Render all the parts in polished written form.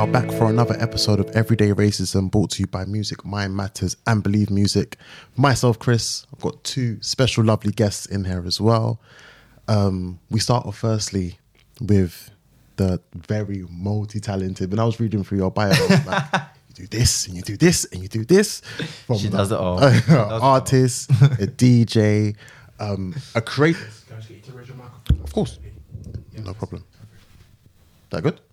are back for another episode of Everyday Racism, brought to you by Music Mind Matters and Believe Music. Myself, Chris. I've got two special lovely guests in here as well. We start off firstly with the very multi-talented. When I was reading through your bio, I was like, you do this and you do this and you do this. From She does it all. Artist, a DJ, a creator. Of course. No problem. That good?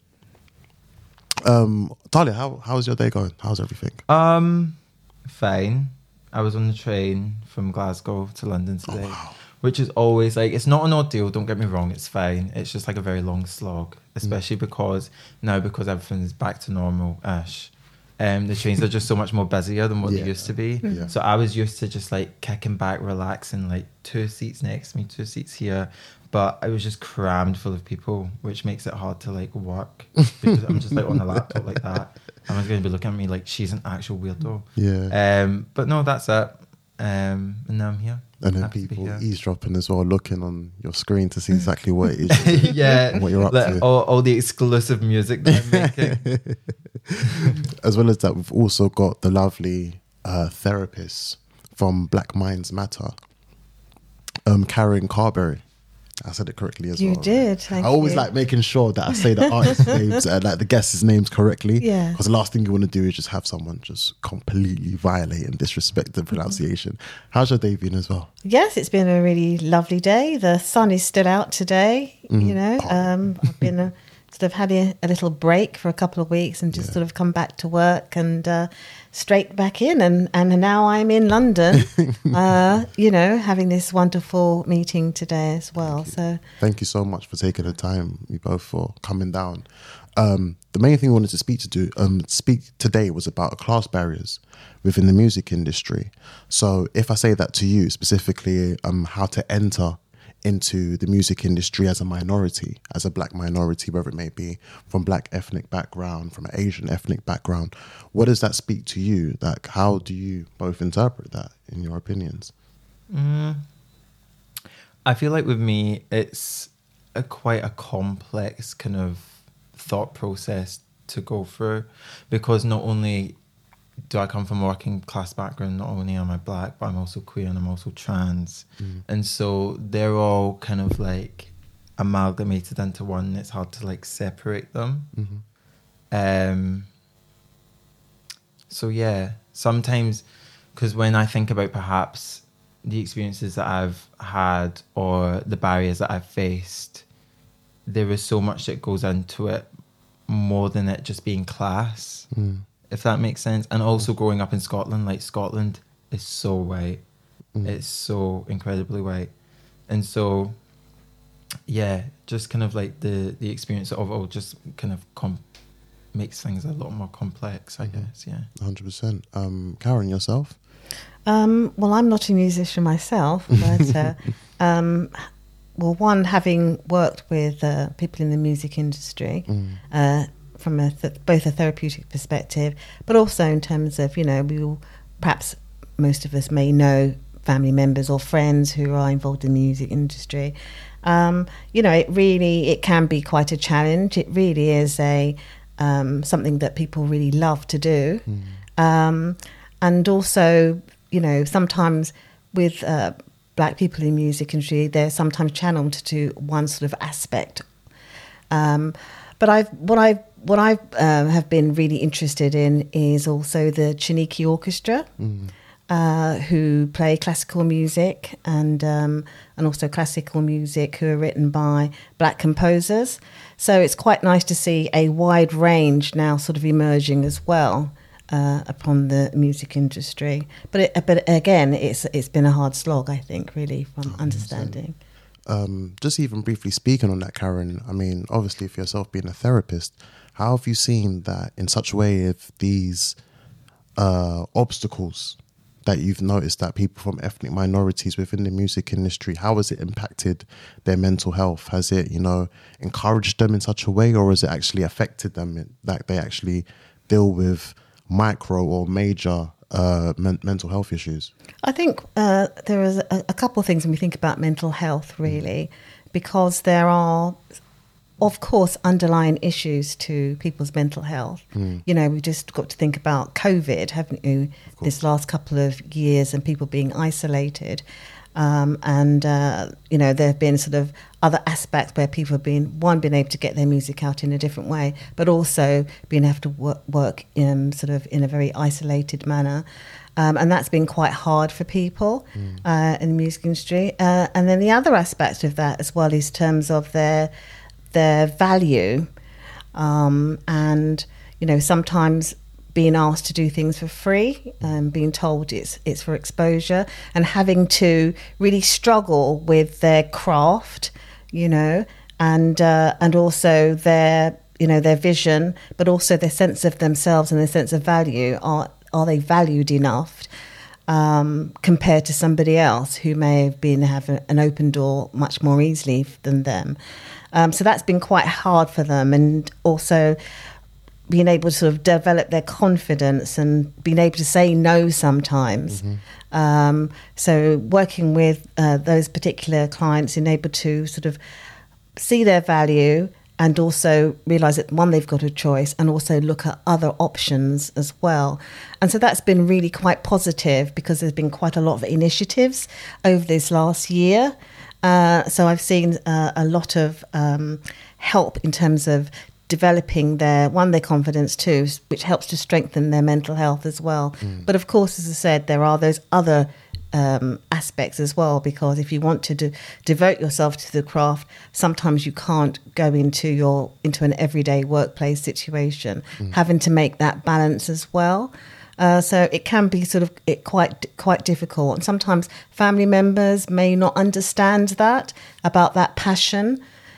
Talia, how's your day going? How's everything? Fine. I was on the train from Glasgow to London today, wow. which is always like, it's not an ordeal, don't get me wrong, it's fine. It's just like a very long slog, especially because everything's back to normal-ish. The trains are just so much more busier than what they used to be. Yeah. So I was used to just like kicking back, relaxing, like 2 seats next to me, 2 seats here. But I was just crammed full of people, which makes it hard to like work because I'm just like on a laptop like that. Everyone's going to be looking at me like she's an actual weirdo. Yeah. But no, that's it. And now I'm here. And then Happy to be people here. eavesdropping as well, looking on your screen to see exactly what it is. Yeah, what you're up like to. all the exclusive music that I'm making. As well as that, we've also got the lovely therapist from Black Minds Matter, Karen Carberry. I said it correctly as well. You did. Thank I always you. like making sure that I say the artist names and like the guests' names correctly. Yeah. Because the last thing you want to do is just have someone just completely violate and disrespect the pronunciation. How's your day been as well? Yes, it's been a really lovely day. The sun is still out today. You know, I've been sort of had a little break for a couple of weeks and just sort of come back to work and straight back in. And now I'm in London, you know, having this wonderful meeting today as well. Thank you so much for taking the time, you both, for coming down. The main thing we wanted to speak today was about class barriers within the music industry. So if I say that to you specifically, how to enter into the music industry as a minority, as a black minority, whether it may be from black ethnic background, from an Asian ethnic background, what does that speak to you? Like, how do you both interpret that in your opinions? I feel like with me, it's quite a complex kind of thought process to go through, because not only do I come from a working class background, not only am I black, but I'm also queer and I'm also trans. And so they're all kind of like amalgamated into one. It's hard to like separate them. So yeah, sometimes, because when I think about perhaps the experiences that I've had or the barriers that I've faced, there is so much that goes into it more than it just being class, if that makes sense. And also growing up in Scotland, like Scotland is so white. It's so incredibly white. And so, yeah, just kind of like the experience of it all just kind of makes things a lot more complex, I guess, yeah. 100%. Karen, yourself? well, I'm not a musician myself, but well, one, having worked with people in the music industry from both a therapeutic perspective, but also in terms of, you know, we all, perhaps most of us may know family members or friends who are involved in the music industry. You know, it can be quite a challenge. It really is something that people really love to do. And also, you know, sometimes with black people in the music industry, they're sometimes channeled to one sort of aspect. But what I have been really interested in is also the Chiniki Orchestra, who play classical music and also classical music who are written by black composers. So it's quite nice to see a wide range now sort of emerging as well upon the music industry. But again, it's been a hard slog, I think, really, from understanding. Just even briefly speaking on that, Karen, I mean, obviously for yourself being a therapist, how have you seen that in such a way, if these obstacles that you've noticed that people from ethnic minorities within the music industry, how has it impacted their mental health? Has it, you know, encouraged them in such a way, or has it actually affected them that they actually deal with micro or major mental health issues? I think there is a couple of things when we think about mental health, really, because there are of course, underlying issues to people's mental health. You know, we've just got to think about COVID, haven't you, this last couple of years, and people being isolated. You know, there have been sort of other aspects where people have been able to get their music out in a different way, but also being able to work in sort of in a very isolated manner. And that's been quite hard for people in the music industry. And then the other aspect of that as well is terms of their value. And, you know, sometimes being asked to do things for free, being told it's for exposure, and having to really struggle with their craft, you know, and also their vision, but also their sense of themselves and their sense of value. Are they valued enough compared to somebody else who may have an open door much more easily than them? So that's been quite hard for them, and also being able to sort of develop their confidence and being able to say no sometimes. So working with those particular clients, being able to sort of see their value and also realise that, one, they've got a choice, and also look at other options as well. And so that's been really quite positive, because there's been quite a lot of initiatives over this last year. So I've seen a lot of help in terms of developing their confidence too, which helps to strengthen their mental health as well. But of course, as I said, there are those other aspects as well, because if you want to devote yourself to the craft, sometimes you can't go into an everyday workplace situation, having to make that balance as well. So it can be sort of quite difficult, and sometimes family members may not understand that about that passion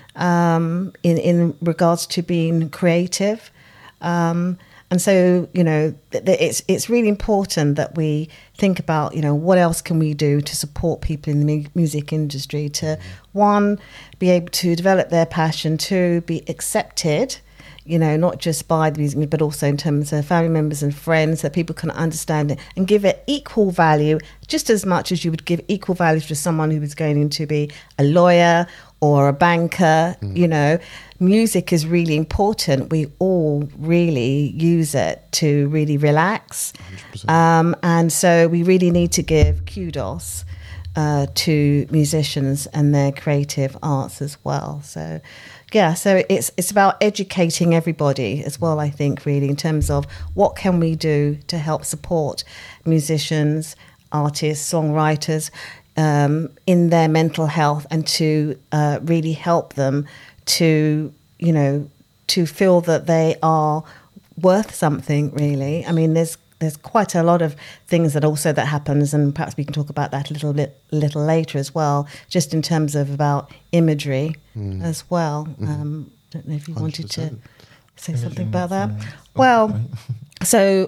in regards to being creative. And so, you know, it's really important that we think about, you know, what else can we do to support people in the music industry to, one, be able to develop their passion, two, be accepted, you know, not just by the music, but also in terms of family members and friends, that people can understand it and give it equal value, just as much as you would give equal value to someone who was going to be a lawyer or a banker. You know, music is really important. We all really use it to really relax. And so we really need to give kudos to musicians and their creative arts as well. So, yeah, so it's about educating everybody as well, I think, really, in terms of what can we do to help support musicians, artists, songwriters, in their mental health, and to really help them to, you know, to feel that they are worth something, really. I mean, there's quite a lot of things that happens, and perhaps we can talk about that a little later as well, just in terms of about imagery as well. Don't know if you 100%. Wanted to say something about that. Well, so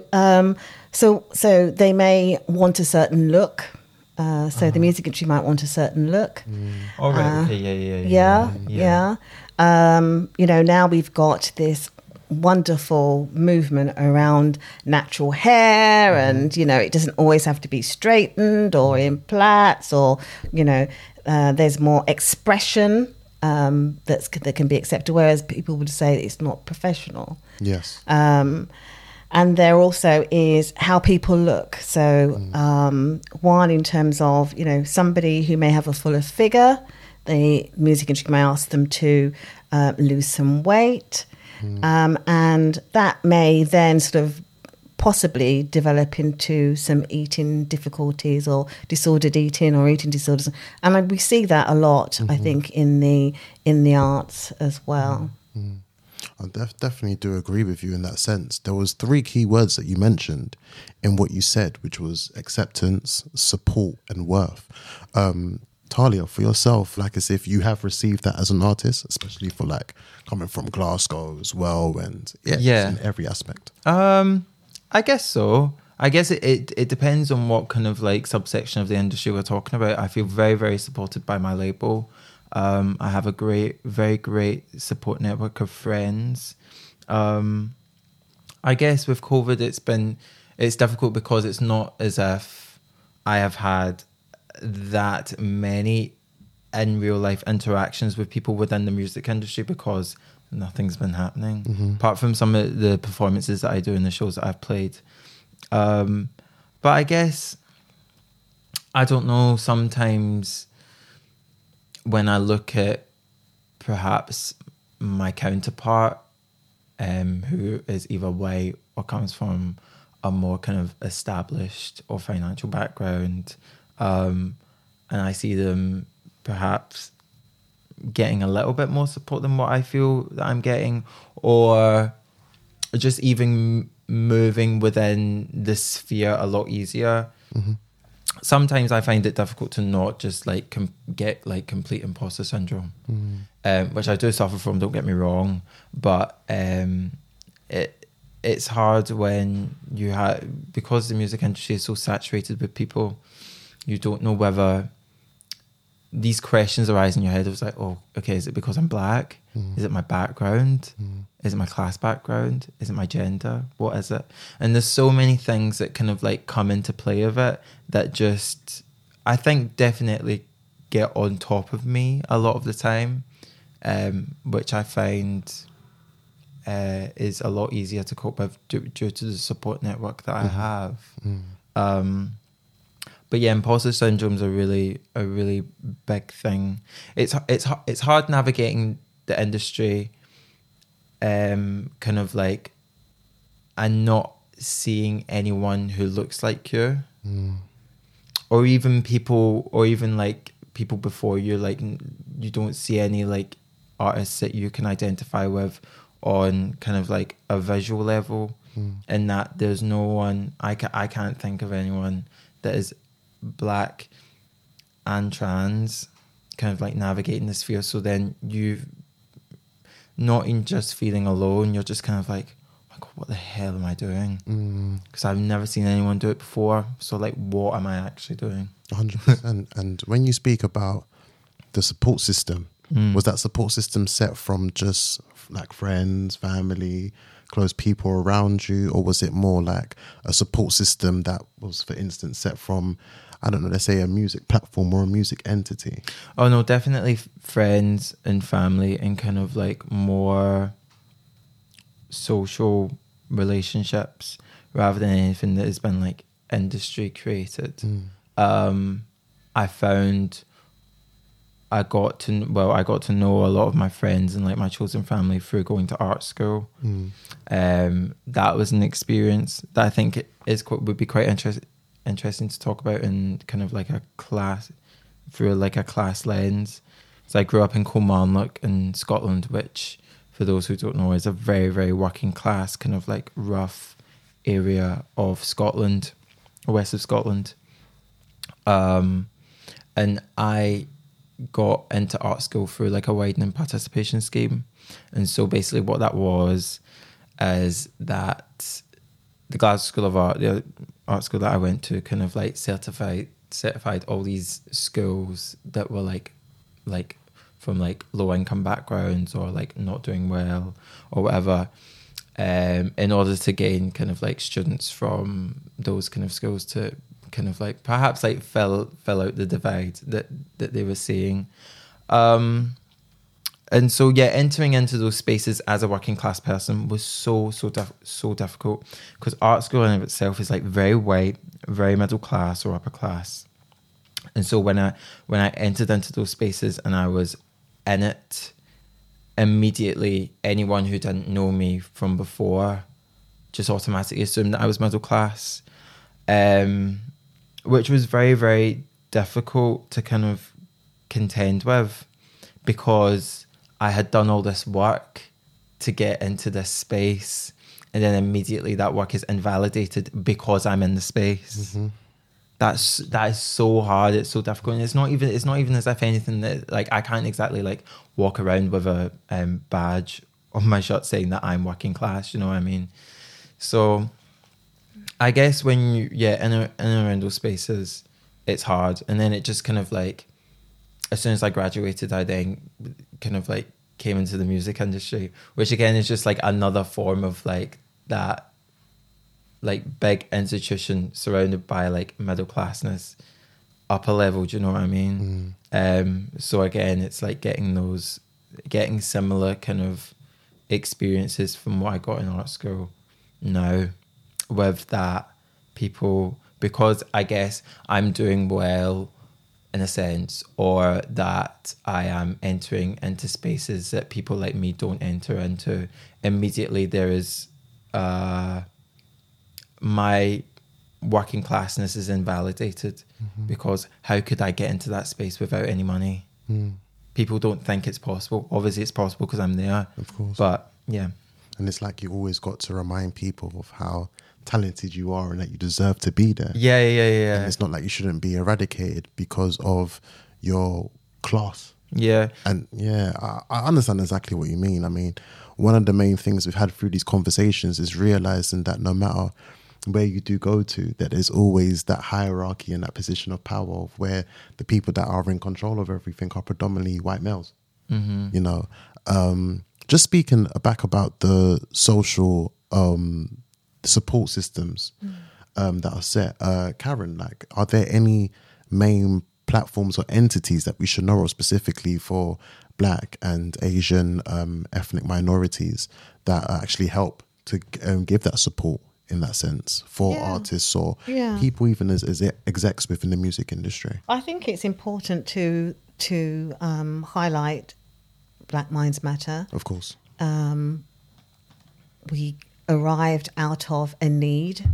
they may want a certain look. So the music industry might want a certain look. Oh, right. Okay. Yeah. You know, now we've got this wonderful movement around natural hair, and, you know, it doesn't always have to be straightened or in plaits, or, you know, there's more expression that can be accepted, whereas people would say it's not professional. Yes. And there also is how people look. So one, in terms of, you know, somebody who may have a fuller figure, the music industry may ask them to lose some weight. And that may then sort of possibly develop into some eating difficulties or disordered eating or eating disorders. And we see that a lot, I think, in the arts as well. I definitely do agree with you in that sense. There was 3 key words that you mentioned in what you said, which was acceptance, support, and worth. Talia, for yourself, like, as if you have received that as an artist, especially for like coming from Glasgow as well, and in every aspect. I guess so. I guess it depends on what kind of like subsection of the industry we're talking about. I feel very, very supported by my label. I have a very great support network of friends. I guess with COVID, it's difficult because it's not as if I have had that many in real life interactions with people within the music industry because nothing's been happening apart from some of the performances that I do in the shows that I've played. But I guess, I don't know, sometimes when I look at perhaps my counterpart, who is either white or comes from a more kind of established or financial background, and I see them perhaps getting a little bit more support than what I feel that I'm getting, or just even moving within the sphere a lot easier. Sometimes I find it difficult to not just like get like complete imposter syndrome, which I do suffer from, don't get me wrong, but it's hard when you have, because the music industry is so saturated with people, you don't know whether these questions arise in your head. It was like, oh, okay, is it because I'm black? Is it my background? Is it my class background? Is it my gender? What is it? And there's so many things that kind of like come into play of it that just, I think, definitely get on top of me a lot of the time, which I find is a lot easier to cope with due to the support network that I have. But yeah, imposter syndrome's a really big thing. It's hard navigating the industry, kind of like, and not seeing anyone who looks like you, or even people before you. Like, you don't see any like artists that you can identify with on kind of like a visual level, and that there's no one. I can't think of anyone that is black and trans kind of like navigating this sphere. So then you've not in just feeling alone, you're just kind of like, oh my God, what the hell am I doing? Because I've never seen anyone do it before. So like, what am I actually doing? 100%. And when you speak about the support system, was that support system set from just like friends, family, close people around you, or was it more like a support system that was, for instance, set from, I don't know, let's say a music platform or a music entity? Oh no, definitely friends and family, and kind of like more social relationships rather than anything that has been like industry created. I found I got to know a lot of my friends and like my chosen family through going to art school. That was an experience that I think would be quite interesting to talk about in kind of like a class, through like a class lens. So I grew up in Kilmarnock in Scotland, which, for those who don't know, is a very, very working class kind of like rough area of Scotland, west of Scotland. And I got into art school through like a widening participation scheme. And so basically what that was is that the Glasgow School of Art, the art school that I went to, kind of like certified all these schools that were like from like low income backgrounds or like not doing well or whatever, in order to gain kind of like students from those kind of schools to kind of like perhaps like fill out the divide that they were seeing. And so yeah, entering into those spaces as a working class person was so difficult, because art school in and of itself is like very white, very middle class or upper class. And so when I entered into those spaces and I was in it, immediately anyone who didn't know me from before just automatically assumed that I was middle class, which was very, very difficult to kind of contend with, because I had done all this work to get into this space, and then immediately that work is invalidated because I'm in the space. That is so hard. It's so difficult, and it's not even as if anything that like I can't exactly like walk around with a badge on my shirt saying that I'm working class. You know what I mean? So I guess when you in and around those spaces, it's hard, and then it just kind of like, as soon as I graduated, I then kind of like came into the music industry, which again is just like another form of like that like big institution surrounded by like middle classness, up a level. Do you know what I mean? So again, it's like getting similar kind of experiences from what I got in art school now with that people, because I guess I'm doing well in a sense, or that I am entering into spaces that people like me don't enter into. Immediately there is my working classness is invalidated, because how could I get into that space without any money? People don't think it's possible. Obviously it's possible because I'm there, Of course. but yeah. And it's like you always got to remind people of how talented you are and that you deserve to be there. Yeah. And it's not like you shouldn't be eradicated because of your class. Yeah. And yeah, I understand exactly what you mean. I mean, one of the main things we've had through these conversations is realizing that no matter where you do go to, that there's always that hierarchy and that position of power of where the people that are in control of everything are predominantly white males. You know, just speaking back about the social support systems that are set, Karen, like, are there any main platforms or entities that we should know of specifically for Black and Asian ethnic minorities that actually help to give that support in that sense for artists or people even as execs within the music industry? I think it's important to highlight Black Minds Matter. Of course. We arrived out of a need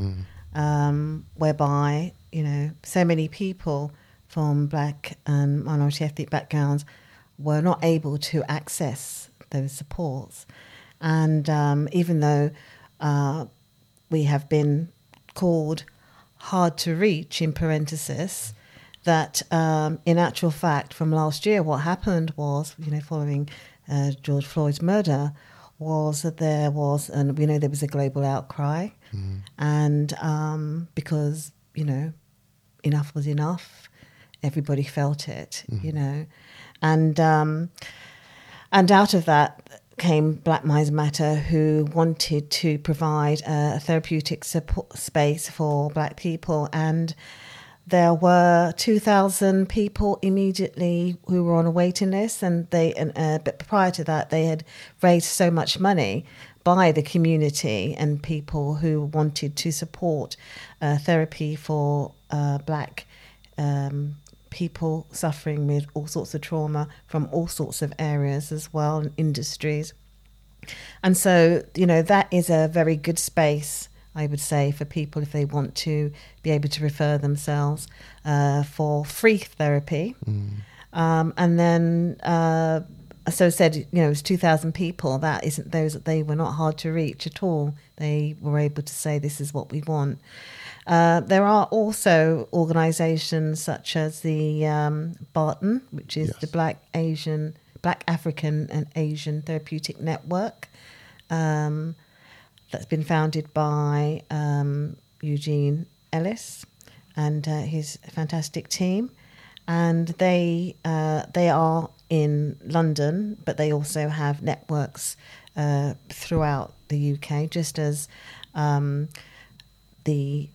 whereby, you know, so many people from Black and minority ethnic backgrounds were not able to access those supports. And even though we have been called hard to reach, in parenthesis, that in actual fact from last year what happened was, you know, following George Floyd's murder, was that there was, and we know there was a global outcry, and because, you know, enough was enough, everybody felt it, you know, and out of that came Black Minds Matter, who wanted to provide a therapeutic support space for Black people, and there were 2,000 people immediately who were on a waiting list, and but prior to that, they had raised so much money by the community and people who wanted to support therapy for Black people suffering with all sorts of trauma from all sorts of areas as well, and industries. And so, you know, that is a very good space, I would say, for people if they want to be able to refer themselves for free therapy. And then, so said, you know, it was 2,000 people. That isn't those that they were not hard to reach at all. They were able to say, this is what we want. There are also organisations such as the Barton, which is the Black African and Asian Therapeutic Network. That's been founded by Eugene Ellis and his fantastic team, and they are in London, but they also have networks throughout the UK, just as the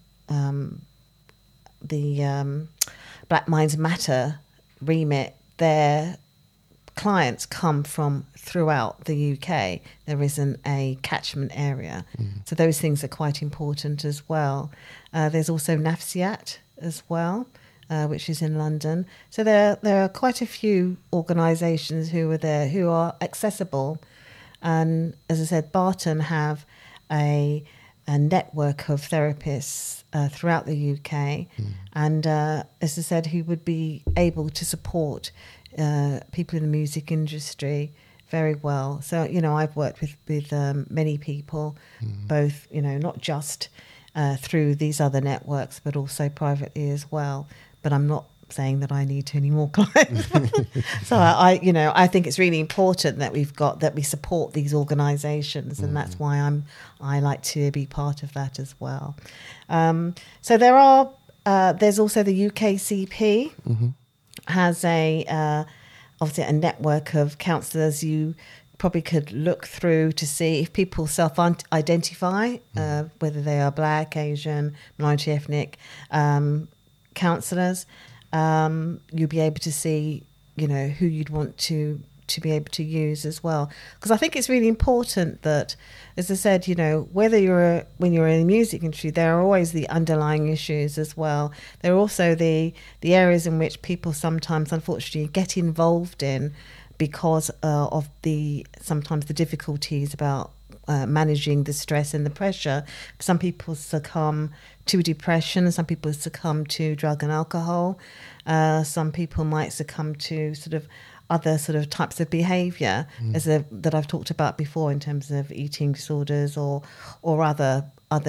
Black Minds Matter remit. Their clients come from throughout the UK. There isn't a catchment area. So those things are quite important as well. There's also NAFSIAT as well, which is in London. So there are quite a few organisations who are there, who are accessible. And as I said, Barton have a network of therapists throughout the UK. And as I said, who would be able to support people in the music industry very well. So, you know, I've worked with many people, both, you know, not just through these other networks, but also privately as well. But I'm not saying that I need any more clients. So I think it's really important that we support these organisations, and that's why I like to be part of that as well. So there's also the UKCP. Has obviously a network of counsellors. You probably could look through to see if people self-identify, whether they are Black, Asian, minority ethnic, counsellors. You'll be able to see, who you'd want to be able to use as well. Because I think it's really important that, as I said, whether when you're in the music industry, there are always the underlying issues as well. There are also the areas in which people sometimes, unfortunately, get involved in because of sometimes the difficulties about managing the stress and the pressure. Some people succumb to depression, some people succumb to drug and alcohol. Some people might succumb to sort of other sort of types of behaviour that I've talked about before in terms of eating disorders or other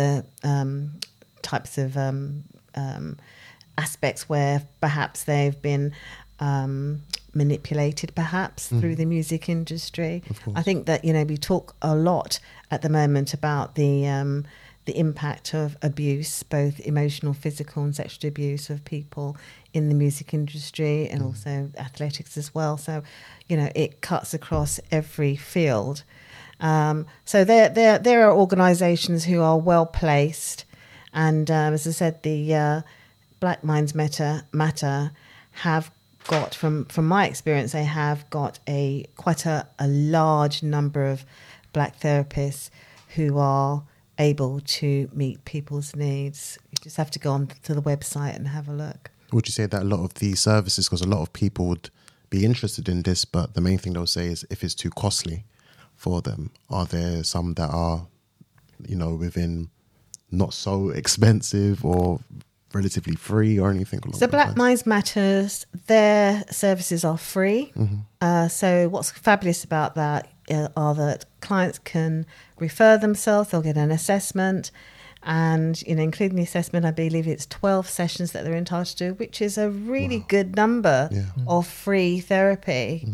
types of aspects where perhaps they've been manipulated perhaps through the music industry. I think that we talk a lot at the moment about the impact of abuse, both emotional, physical and sexual abuse of people in the music industry and also athletics as well. So, it cuts across every field. So there are organisations who are well placed, and as I said, the Black Minds Matter have got, from my experience, they have got quite a large number of black therapists who are able to meet people's needs. You just have to go on to the website and have a look. Would you say that a lot of these services, because a lot of people would be interested in this, but the main thing they'll say is if it's too costly for them, are there some that are, within not so expensive or relatively free or anything along So Black Minds Matters, their services are free. So what's fabulous about that are that clients can refer themselves, they'll get an assessment, and including the assessment, I believe it's 12 sessions that they're entitled to do, which is a really good number of free therapy.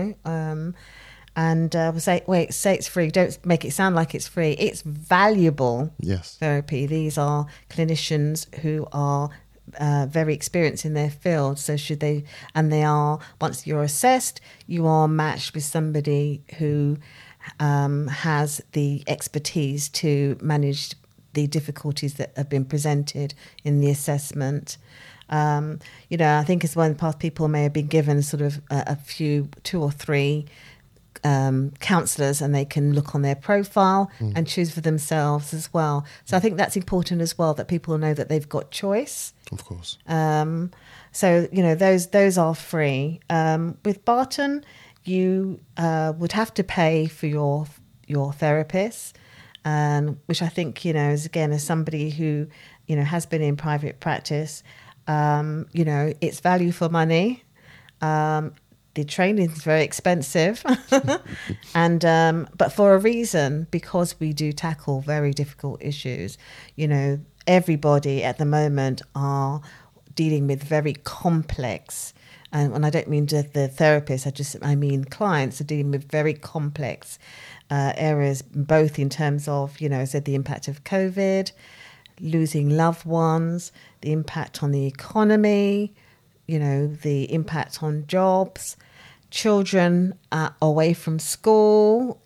And say it's free. Don't make it sound like it's free. It's valuable therapy. These are clinicians who are very experienced in their field. So they are, once you're assessed, you are matched with somebody who has the expertise to manage the difficulties that have been presented in the assessment. I think as well in the past, people may have been given sort of a few, 2 or 3 counsellors, and they can look on their profile and choose for themselves as well. So I think that's important as well, that people know that they've got choice. Of course. So those are free. With Barton, you would have to pay for your therapist, which I think as somebody who has been in private practice, it's value for money. The training is very expensive, and but for a reason, because we do tackle very difficult issues. Everybody at the moment are dealing with very complex, and I don't mean just the therapists, I mean clients are dealing with very complex areas, both in terms of, the impact of COVID, losing loved ones, the impact on the economy, the impact on jobs, children away from school,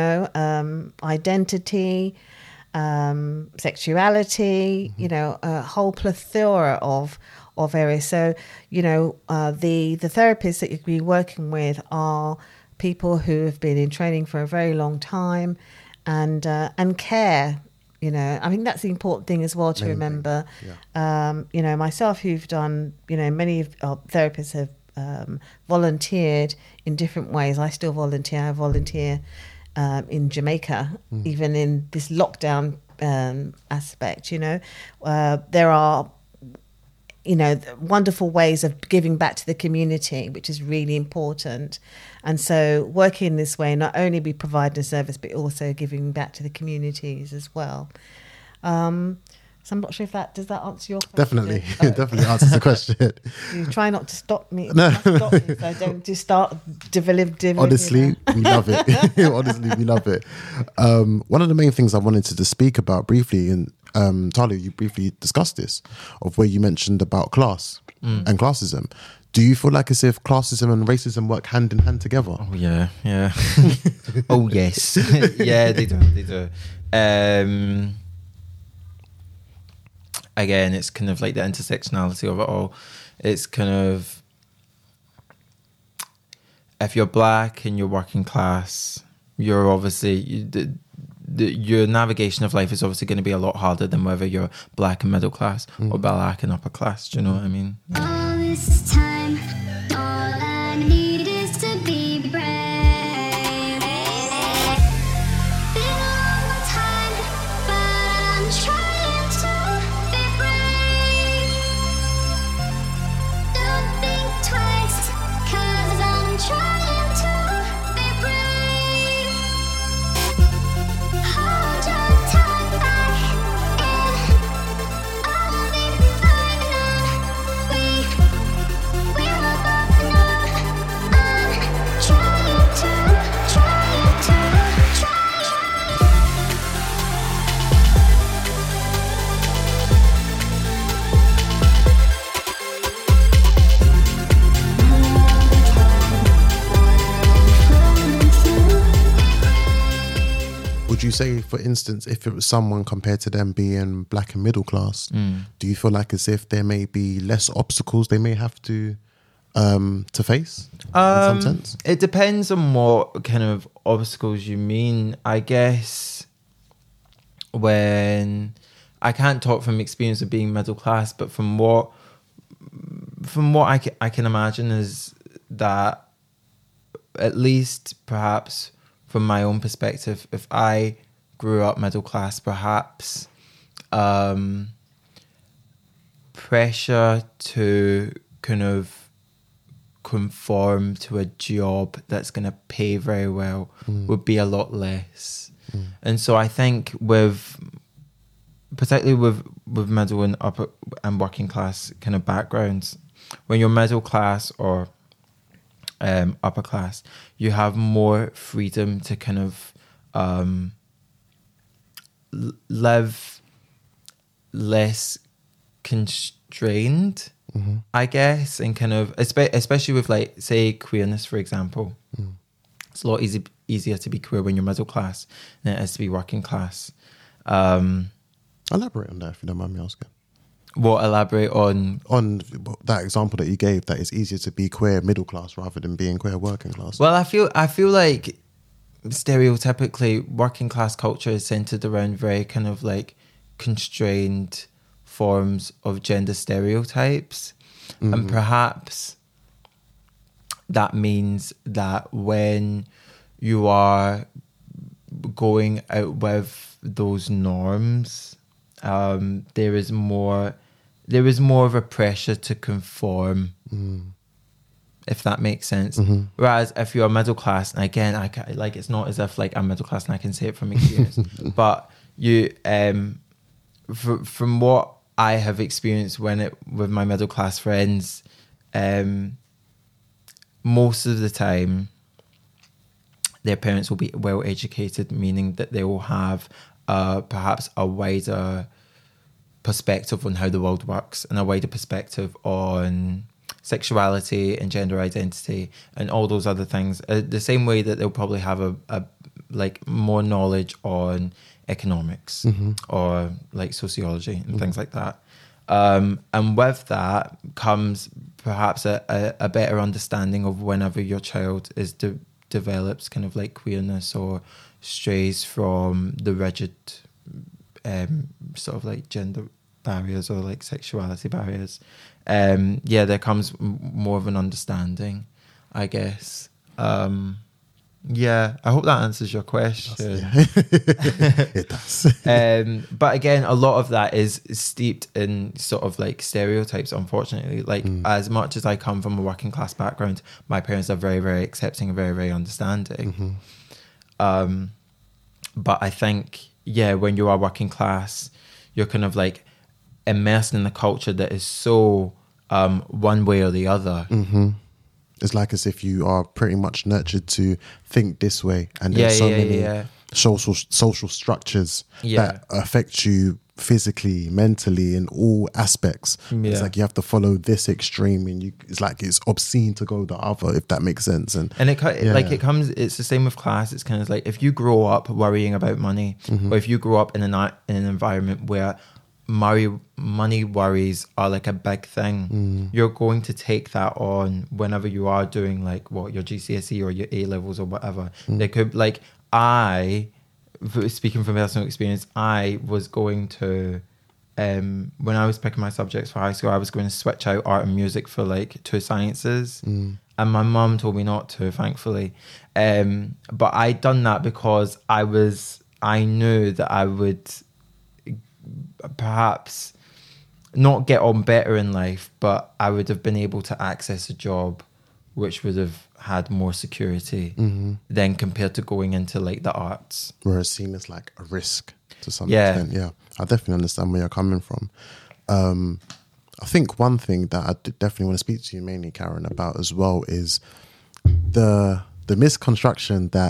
identity, sexuality, a whole plethora of areas. So, the therapists that you'll be working with are people who have been in training for a very long time and care. I think that's the important thing as well to remember. Myself, who've done, many of our therapists have volunteered in different ways. I still volunteer. I volunteer in Jamaica, even in this lockdown aspect. There are, wonderful ways of giving back to the community, which is really important. And so working this way, not only be providing a service, but also giving back to the communities as well. So I'm not sure if does that answer your question? Definitely, definitely answers the question. You try not to stop me. No. Stop me, so don't just start developing. Honestly, we love it. Honestly, we love it. One of the main things I wanted to speak about briefly, and Talia, you briefly discussed this, of where you mentioned about class and classism. Do you feel like as if classism and racism work hand in hand together? Oh yeah. Oh yes, yeah, they do. again, it's kind of like the intersectionality of it all. It's kind of, if you're black and you're working class, you're obviously, your navigation of life is obviously going to be a lot harder than whether you're black and middle class or black and upper class. Do you know what I mean? All this time, all I need is to be brave. Been a long time, but I'm trying to be brave. Don't think twice, 'cause I'm trying to be brave. Hold your tongue back in. I'll be fine now. We're above now. I'm trying to. Would you say, for instance, if it was someone compared to them being black and middle class, do you feel like as if there may be less obstacles they may have to face in some sense? It depends on what kind of obstacles you mean. I guess when I can't talk from experience of being middle class, but from what I can imagine is that, at least perhaps from my own perspective, if I grew up middle class, perhaps pressure to kind of conform to a job that's going to pay very well would be a lot less. And so I think particularly with middle and upper and working class kind of backgrounds, when you're middle class or upper class, you have more freedom to kind of live less constrained, I guess, and kind of especially with, like, say, queerness, for example. It's a lot easier to be queer when you're middle class than it is to be working class. Elaborate on that, if you don't mind me asking. What, elaborate on that example that you gave, that it's easier to be queer middle class rather than being queer working class? Well, I feel like stereotypically working class culture is centered around very kind of like constrained forms of gender stereotypes, and perhaps that means that when you are going out with those norms, there is more of a pressure to conform, if that makes sense. Whereas if you're middle class, and again, it's not as if like I'm middle class and I can say it from experience, but you, from what I have experienced with my middle class friends, most of the time, their parents will be well educated, meaning that they will have perhaps a wider perspective on how the world works and a wider perspective on sexuality and gender identity and all those other things. The same way that they'll probably have a like more knowledge on economics or like sociology and things like that. And with that comes perhaps a better understanding of whenever your child is develops kind of like queerness or strays from the rigid sort of like gender barriers or like sexuality barriers. There comes more of an understanding, I guess. I hope that answers your question. It does. But again, a lot of that is steeped in sort of like stereotypes, unfortunately. Like, as much as I come from a working class background, my parents are very, very accepting and very, very understanding. But I think, when you are working class, you're kind of like immersed in the culture that is so one way or the other. It's like as if you are pretty much nurtured to think this way, and there's so many social structures that affect you physically, mentally, in all aspects. It's like you have to follow this extreme, and it's like it's obscene to go the other, if that makes sense. And it's the same with class. It's kind of like if you grow up worrying about money, or if you grow up in an environment where money worries are like a big thing. You're going to take that on whenever you are doing like your GCSE or your A levels or whatever. They could like speaking from personal experience, I was going to when I was picking my subjects for high school, I was going to switch out art and music for like 2 sciences. And my mum told me not to, thankfully. But I'd done that because I knew that I would perhaps not get on better in life, but I would have been able to access a job which would have had more security than compared to going into like the arts. Whereas seen as like a risk to some Yeah. extent. Yeah, I definitely understand where you're coming from. I think one thing that I definitely want to speak to you mainly, Karen, about as well is the misconstruction that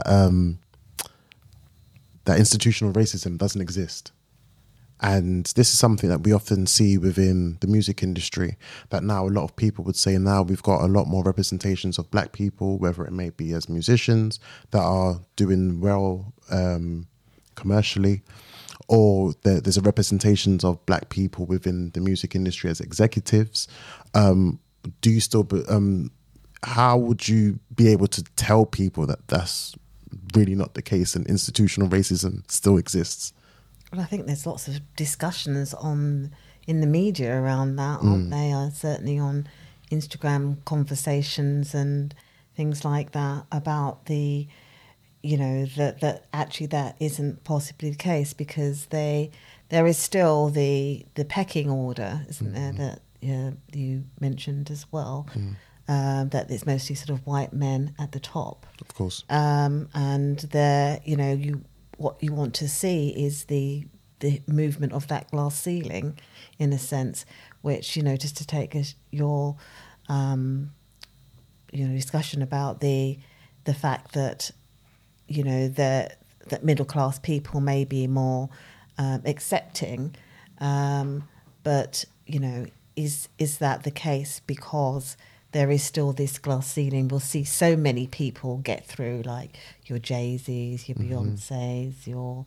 that institutional racism doesn't exist. And this is something that we often see within the music industry, that now a lot of people would say now we've got a lot more representations of black people, whether it may be as musicians that are doing well commercially, or there's a representations of black people within the music industry as executives. Do you still, how would you be able to tell people that that's really not the case and institutional racism still exists? Well, I think there's lots of discussions in the media around that, aren't they? Certainly on Instagram conversations and things like that about the, that actually that isn't possibly the case, because there is still the pecking order, isn't there, that you mentioned as well, that it's mostly sort of white men at the top. Of course. And there, what you want to see is the movement of that glass ceiling, in a sense, which, just to take your discussion about the fact that that middle class people may be more accepting, but is that the case because there is still this glass ceiling? We'll see so many people get through, like your Jay-Z's, your Beyoncé's, your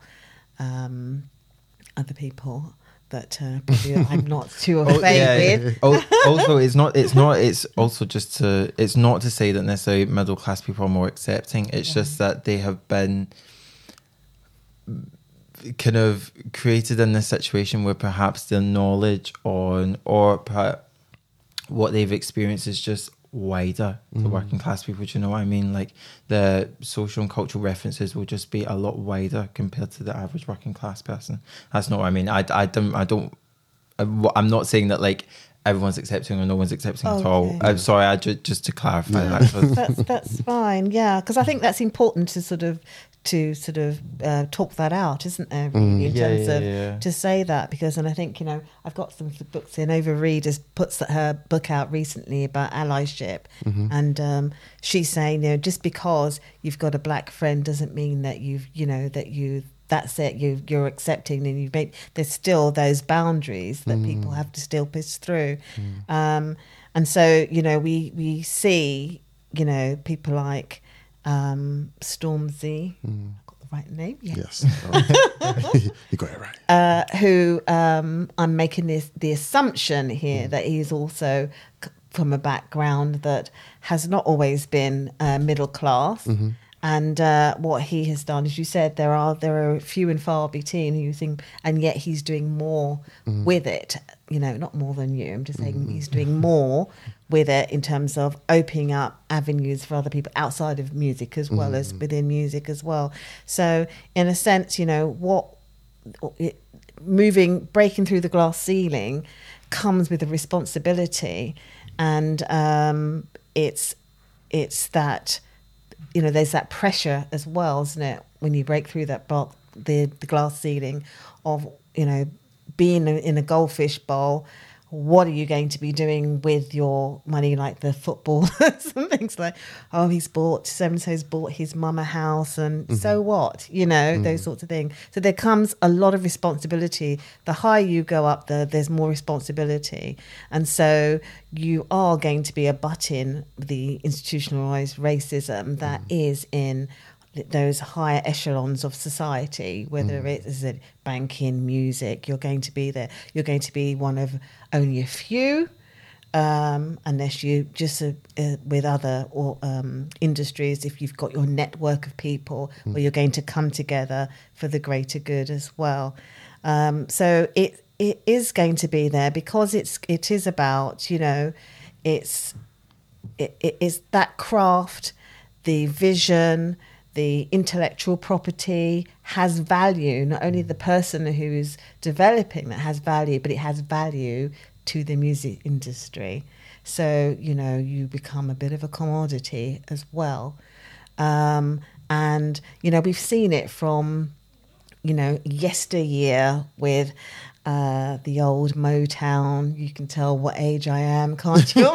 other people that probably I'm not too afraid with. Also, it's also just to, it's not to say that necessarily middle class people are more accepting. It's just that they have been kind of created in this situation where perhaps their knowledge on, or perhaps what they've experienced is just wider to working class people. Do you know what I mean? Like the social and cultural references will just be a lot wider compared to the average working class person. That's not what I mean. I'm not saying that like everyone's accepting or no one's accepting at all. I'm sorry, just to clarify that. That's fine. Yeah, because I think that's important to sort of talk that out, isn't there? Really, in terms of to say that, because, and I think I've got some books in. Ova Reid has puts her book out recently about allyship, and she's saying just because you've got a black friend doesn't mean that that's it. You're accepting, and there's still those boundaries that people have to still push through, and so we see people like Stormzy, got the right name? Yes. You got it right. Who I'm making the assumption here that he's also from a background that has not always been middle class. And what he has done, as you said, there are few and far between who you think, and yet he's doing more with it. Not more than you. I'm just saying he's doing more with it in terms of opening up avenues for other people outside of music as well as within music as well. So in a sense, breaking through the glass ceiling comes with a responsibility, and it's that. There's that pressure as well, isn't it? When you break through that the glass ceiling of, being in a goldfish bowl, what are you going to be doing with your money, like the footballers and things like, so-and-so's bought his mum a house, and so what? Those sorts of things. So there comes a lot of responsibility. The higher you go up, there's more responsibility. And so you are going to be abutting the institutionalized racism that is in those higher echelons of society, whether it is banking, music. You're going to be there. You're going to be one of only a few, unless you just with other industries. If you've got your network of people, where you're going to come together for the greater good as well. So it is going to be there because it is about, you know, it's that craft, the vision, the intellectual property has value. Not only the person who's developing that has value, but it has value to the music industry. So, you know, you become a bit of a commodity as well. And, you know, we've seen it from, you know, yesteryear with the old Motown. You can tell what age I am, can't you?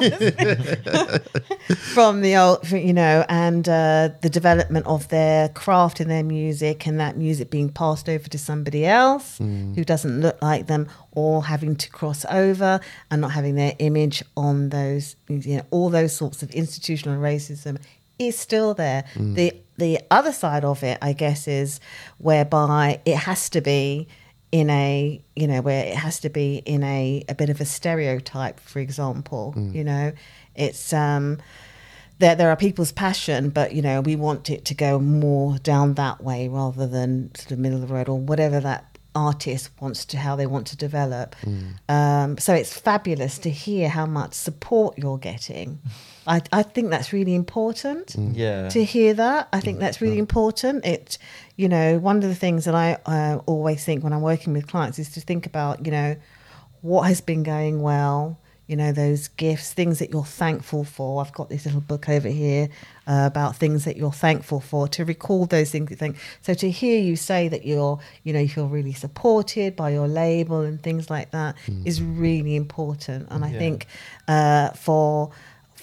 From the old, you know, and the development of their craft and their music, and that music being passed over to somebody else who doesn't look like them, or having to cross over and not having their image on those, you know, all those sorts of institutional racism is still there. The other side of it, I guess, is whereby it has to be in a, you know, where it has to be in a bit of a stereotype, for example. You know, it's there are people's passion, but, you know, we want it to go more down that way rather than sort of middle of the road, or whatever that artist wants to, how they want to develop. So it's fabulous to hear how much support you're getting. I think that's really important to hear that. I think that's really important. It, you know, one of the things that I always think when I'm working with clients is to think about, you know, what has been going well, you know, those gifts, things that you're thankful for. I've got this little book over here about things that you're thankful for, to recall those things you think. So to hear you say that you're, you know, you feel really supported by your label and things like that is really important. And I think for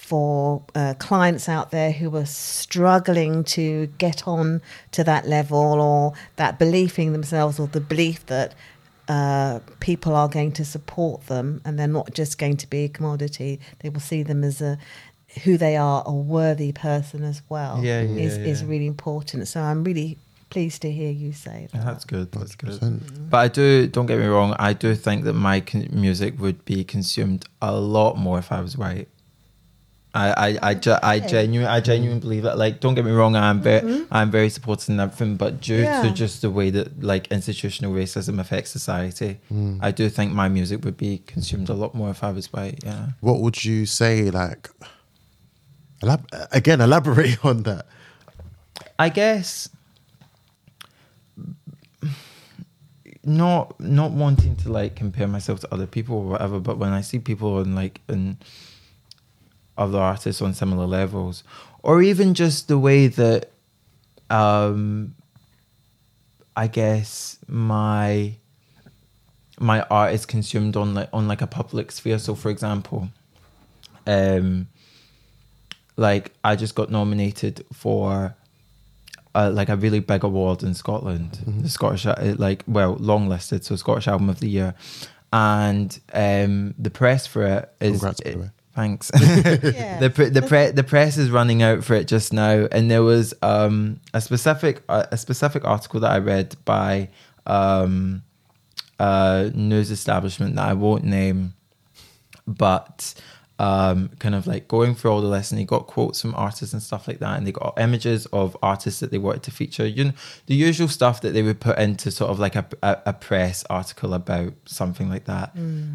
clients out there who are struggling to get on to that level, or that belief in themselves, or the belief that people are going to support them and they're not just going to be a commodity, they will see them as who they are, a worthy person as well, is really important. So I'm really pleased to hear you say that. That's good. That's 100%. good. But don't get me wrong, I do think that my music would be consumed a lot more if I was white. I genuinely believe that. Like, don't get me wrong, I'm very supportive and everything, but due to just the way that, like, institutional racism affects society, I do think my music would be consumed a lot more if I was white. Yeah. What would you say? Like, elaborate on that. I guess not wanting to, like, compare myself to other people or whatever, but when I see people in other artists on similar levels, or even just the way that I guess my art is consumed on a public sphere. So for example, like, I just got nominated for like a really big award in Scotland, the Scottish, longlisted, so Scottish Album of the Year, and the press for it is. Congrats, by the way. Thanks. The press is running out for it just now, and there was a specific article that I read by a news establishment that I won't name, but kind of like going through all the list, and they got quotes from artists and stuff like that, and they got images of artists that they wanted to feature, you know, the usual stuff that they would put into sort of like a press article about something like that.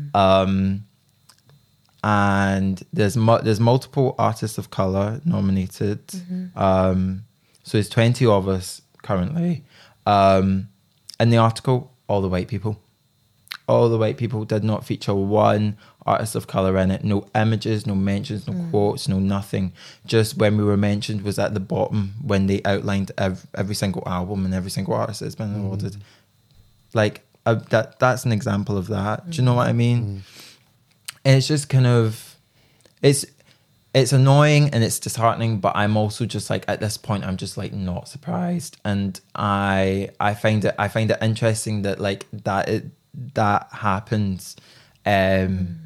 And there's multiple artists of color nominated. So there's 20 of us currently. In the article, all the white people did not feature one artist of color in it. No images, no mentions, no quotes, no nothing. Just when we were mentioned was at the bottom when they outlined every single album and every single artist that's been awarded. Like, that's an example of that. Do you know what I mean? It's just kind of, it's annoying and it's disheartening, but I'm also just like, at this point, I'm just like not surprised, and I find it interesting that, like, that happens, and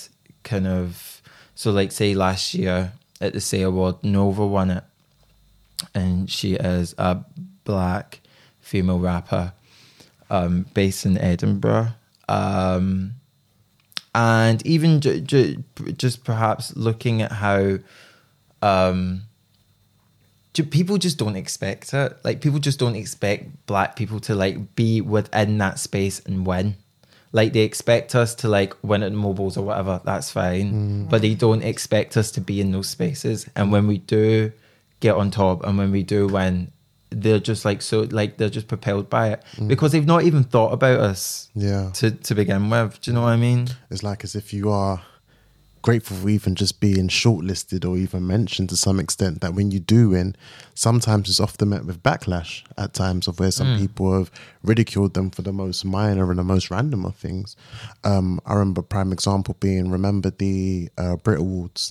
kind of, so like, say last year at the Say Award, Nova won it, and she is a black female rapper based in Edinburgh. And even just perhaps looking at how people just don't expect it. Like, people just don't expect black people to like be within that space and win. Like, they expect us to like win at the mobiles or whatever. That's fine, but they don't expect us to be in those spaces. And when we do get on top, and when we do win, they're just like they're just propelled by it because they've not even thought about us. Yeah. To begin with. Do you know what I mean? It's like as if you are grateful for even just being shortlisted or even mentioned to some extent, that when you do win, sometimes it's often met with backlash at times, of where some people have ridiculed them for the most minor and the most random of things. I remember a prime example being, remember the Brit Awards,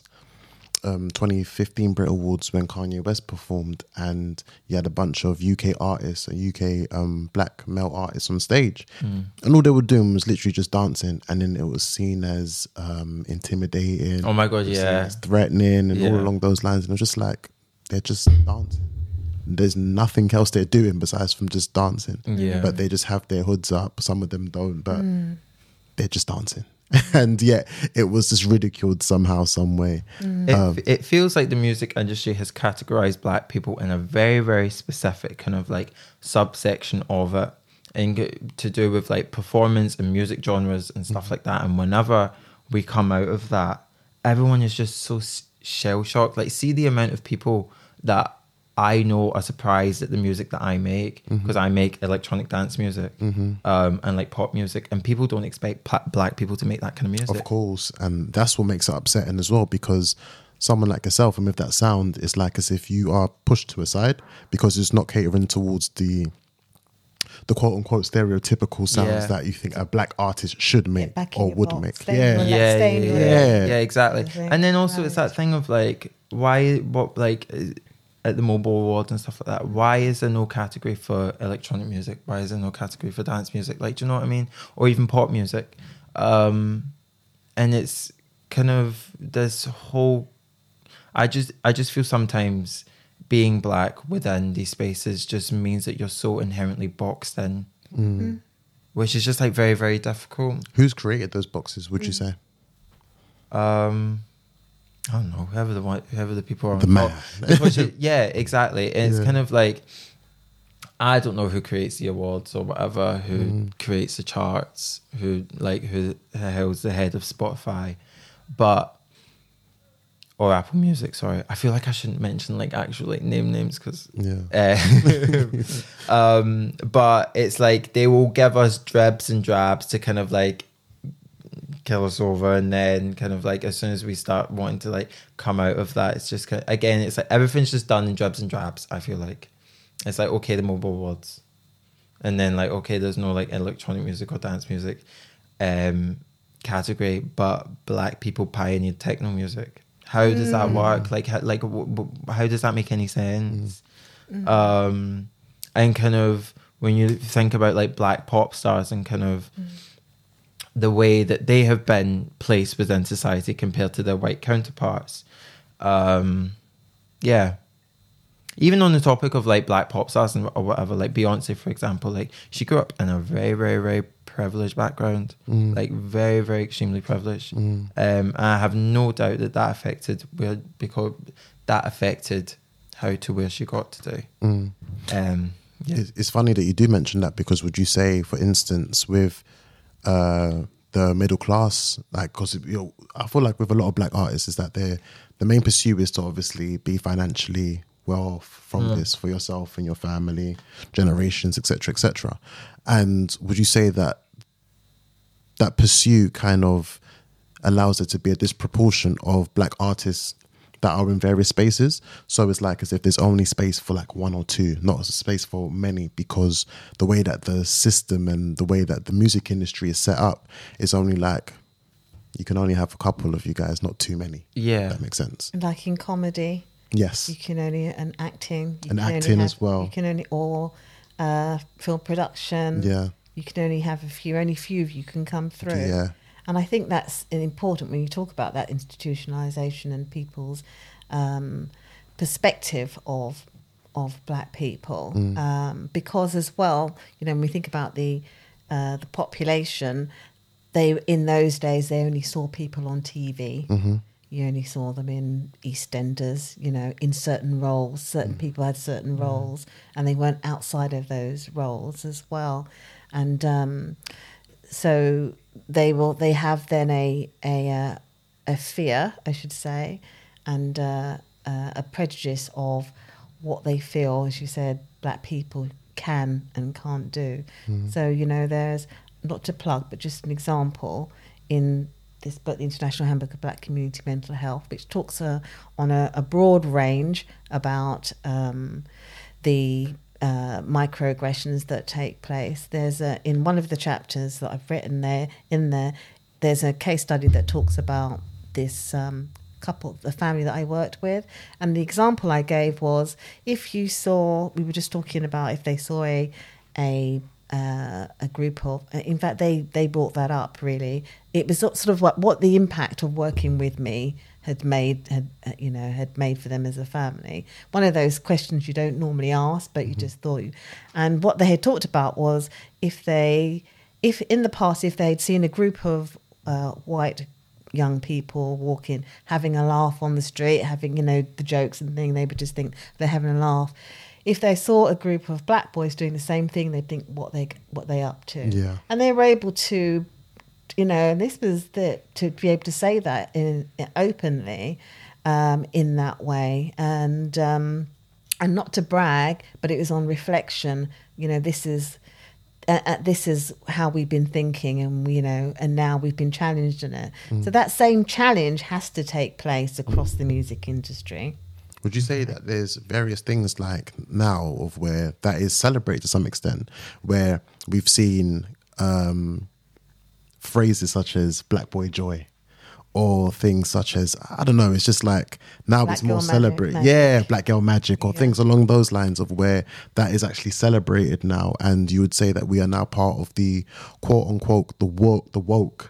2015 Brit Awards, when Kanye West performed, and you had a bunch of UK artists and UK black male artists on stage, and all they were doing was literally just dancing, and then it was seen as intimidating. Oh my God, it was seen yeah. as threatening and all Yeah. along those lines. And it was just like, they're just dancing. There's nothing else they're doing besides from just dancing. Yeah. But they just have their hoods up. Some of them don't, but they're just dancing. And yet it was just ridiculed somehow, some way. It feels like the music industry has categorized black people in a very, very specific kind of like subsection of it, and to do with like performance and music genres and stuff like that. And whenever we come out of that, everyone is just so shell shocked. Like, see the amount of people that I know are surprised at the music that I make, because I make electronic dance music and like pop music, and people don't expect black people to make that kind of music. Of course. And that's what makes it upsetting as well, because someone like yourself, and with that sound, it's like as if you are pushed to a side, because it's not catering towards the quote unquote stereotypical sounds that you think a black artist should make back in or your would box. make. Stay in your Yeah, Stay in your lane. yeah, exactly. Okay. And then also it's that thing of like, at the Mobile Awards and stuff like that, why is there no category for electronic music? Why is there no category for dance music? Like, do you know what I mean? Or even pop music. And it's kind of this whole, I just feel sometimes being black within these spaces just means that you're so inherently boxed in, which is just like very, very difficult. Who's created those boxes, would you say? I don't know, whoever the people are on The top. man. Because yeah, exactly. It's Yeah. kind of like, I don't know who creates the awards or whatever, who creates the charts, who holds the head of Spotify, or Apple Music. Sorry, I feel like I shouldn't mention like actual like names because but it's like they will give us dribs and drabs to kind of like kill us over, and then kind of like as soon as we start wanting to like come out of that, it's just again, it's like everything's just done in dribs and drabs. I feel like it's like, okay, the Mobile Awards, and then like, okay, there's no like electronic music or dance music category, but black people pioneered techno music. How does that work? Like how does that make any sense? And kind of when you think about like black pop stars and kind of the way that they have been placed within society compared to their white counterparts. Yeah. Even on the topic of like black pop stars or whatever, like Beyonce, for example, like she grew up in a very, very, very privileged background, like very, very extremely privileged. And I have no doubt that affected how to where she got today. Yeah. It's funny that you do mention that, because would you say, for instance, with the middle class, like, because I feel like with a lot of black artists is that the main pursuit is to obviously be financially well from this for yourself and your family, generations, etc. And would you say that pursuit kind of allows there to be a disproportion of black artists that are in various spaces? So it's like as if there's only space for like one or two, not a space for many, because the way that the system and the way that the music industry is set up is only like, you can only have a couple of you guys, not too many. Yeah. That makes sense. Like in comedy, Yes. you can only, and acting. You And can only acting have- as well. You can only, or film production. Yeah. You can only have only few of you can come through. Yeah. And I think that's important when you talk about that institutionalization and people's perspective of black people, because as well, you know, when we think about the population, they in those days they only saw people on TV. You only saw them in EastEnders, you know, in certain roles. Certain people had certain roles, and they weren't outside of those roles as well. And so they have then a fear, I should say, and a prejudice of what they feel, as you said, black people can and can't do. So, you know, there's, not to plug, but just an example in this book, The International Handbook of Black Community Mental Health, which talks on a broad range about the microaggressions that take place. There's in one of the chapters that I've written there's a case study that talks about this couple, the family that I worked with, and the example I gave was, if you saw, we were just talking about if they saw a group of, in fact they brought that up really. It was sort of what the impact of working with me had made for them as a family. One of those questions you don't normally ask, but you just thought. And what they had talked about was if in the past, if they'd seen a group of white young people walking, having a laugh on the street, having, you know, the jokes and thing, they would just think they're having a laugh. If they saw a group of black boys doing the same thing, they'd think what they up to. Yeah. And they were able to, you know, and this was to be able to say that openly in that way, and not to brag, but it was on reflection. You know, this is how we've been thinking, and you know, and now we've been challenged in it. So that same challenge has to take place across the music industry. Would you say that there's various things like now of where that is celebrated to some extent, where we've seen phrases such as Black Boy Joy, or things such as, I don't know, it's just like now Black it's more Girl celebrated. Magic. Yeah, Black Girl Magic, or things along those lines of where that is actually celebrated now. And you would say that we are now part of the quote unquote, the woke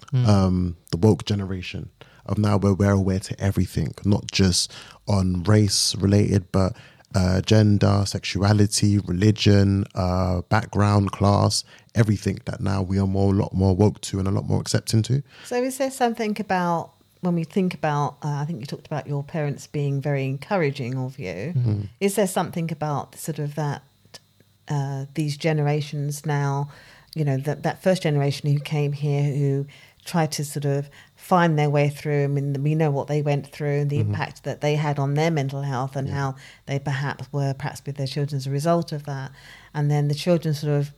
generation of now, where we're aware to everything, not just on race related, but gender, sexuality, religion, background, class, everything that now we are a lot more woke to and a lot more accepting to. So is there something about, when we think about, I think you talked about your parents being very encouraging of you. Is there something about sort of that, these generations now, you know, that first generation who came here, who tried to sort of find their way through? I mean, we know what they went through and the impact that they had on their mental health, and how they perhaps with their children as a result of that. And then the children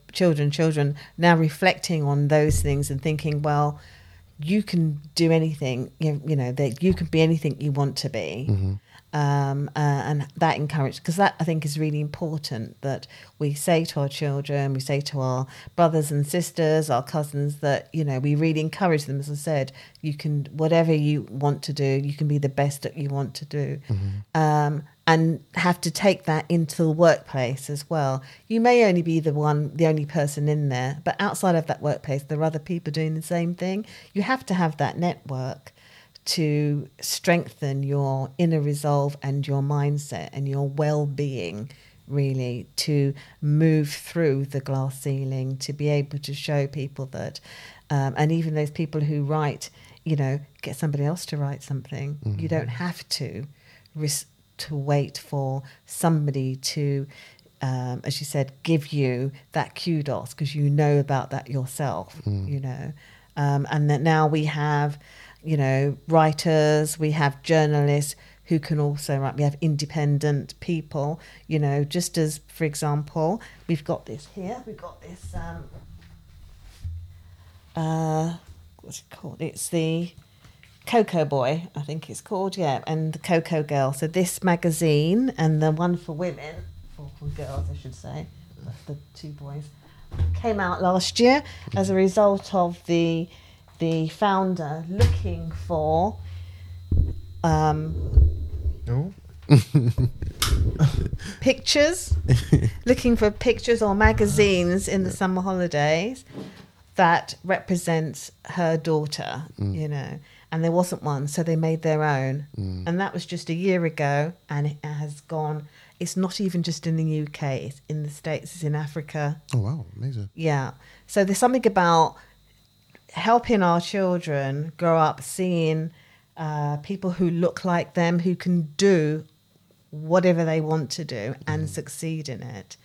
now reflecting on those things and thinking, well, you can do anything, you know, that you can be anything you want to be. And that encouraged, because that I think is really important, that we say to our children, we say to our brothers and sisters, our cousins, that, you know, we really encourage them. As I said, you can, whatever you want to do, you can be the best that you want to do. And have to take that into the workplace as well. You may only be the only person in there, but outside of that workplace, there are other people doing the same thing. You have to have that network to strengthen your inner resolve and your mindset and your well-being, really, to move through the glass ceiling, to be able to show people that, and even those people who write, you know, get somebody else to write something. You don't have to wait for somebody to, as you said, give you that kudos, because you know about that yourself, you know. And that now we have, you know, writers, we have journalists who can also write. We have independent people, you know, just as, for example, we've got this here. We've got this, what's it called? It's the Cocoa Boy, I think it's called, yeah, and the Cocoa Girl. So this magazine and the one for women, or for girls, I should say, the two boys, came out last year as a result of the founder looking for pictures, looking for pictures or magazines in the summer holidays that represents her daughter, you know, and there wasn't one, so they made their own. And that was just a year ago, and it has gone It's not even just in the UK. It's in the States. It's in Africa. Oh wow, amazing. Yeah. So there's something about helping our children grow up seeing people who look like them, who can do whatever they want to do and succeed in it.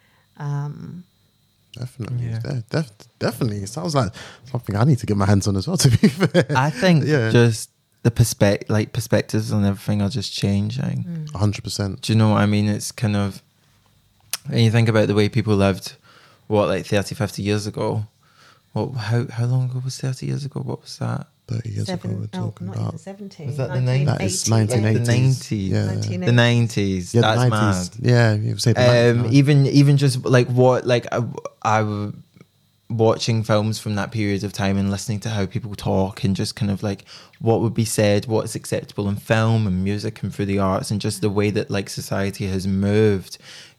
Definitely, Yeah. definitely. It sounds like something I need to get my hands on as well. To be fair, I think Yeah. just the perspectives on everything are just changing. 100%. Do you know what I mean? It's kind of, when you think about the way people lived, like 30, 50 years ago. How long ago was 30 years ago? What was that? 30 years ago, we're talking not about. even 70s. Was that the 1980s. That is 1980s. 1980s. Yeah. 1980s. The 90s. Yeah, That's the mad. 90s. Yeah, you would say the 90s. right? Even just like what, like I watching films from that period of time and listening to how people talk and just kind of like what would be said, what's acceptable in film and music and through the arts, and just the way that like society has moved.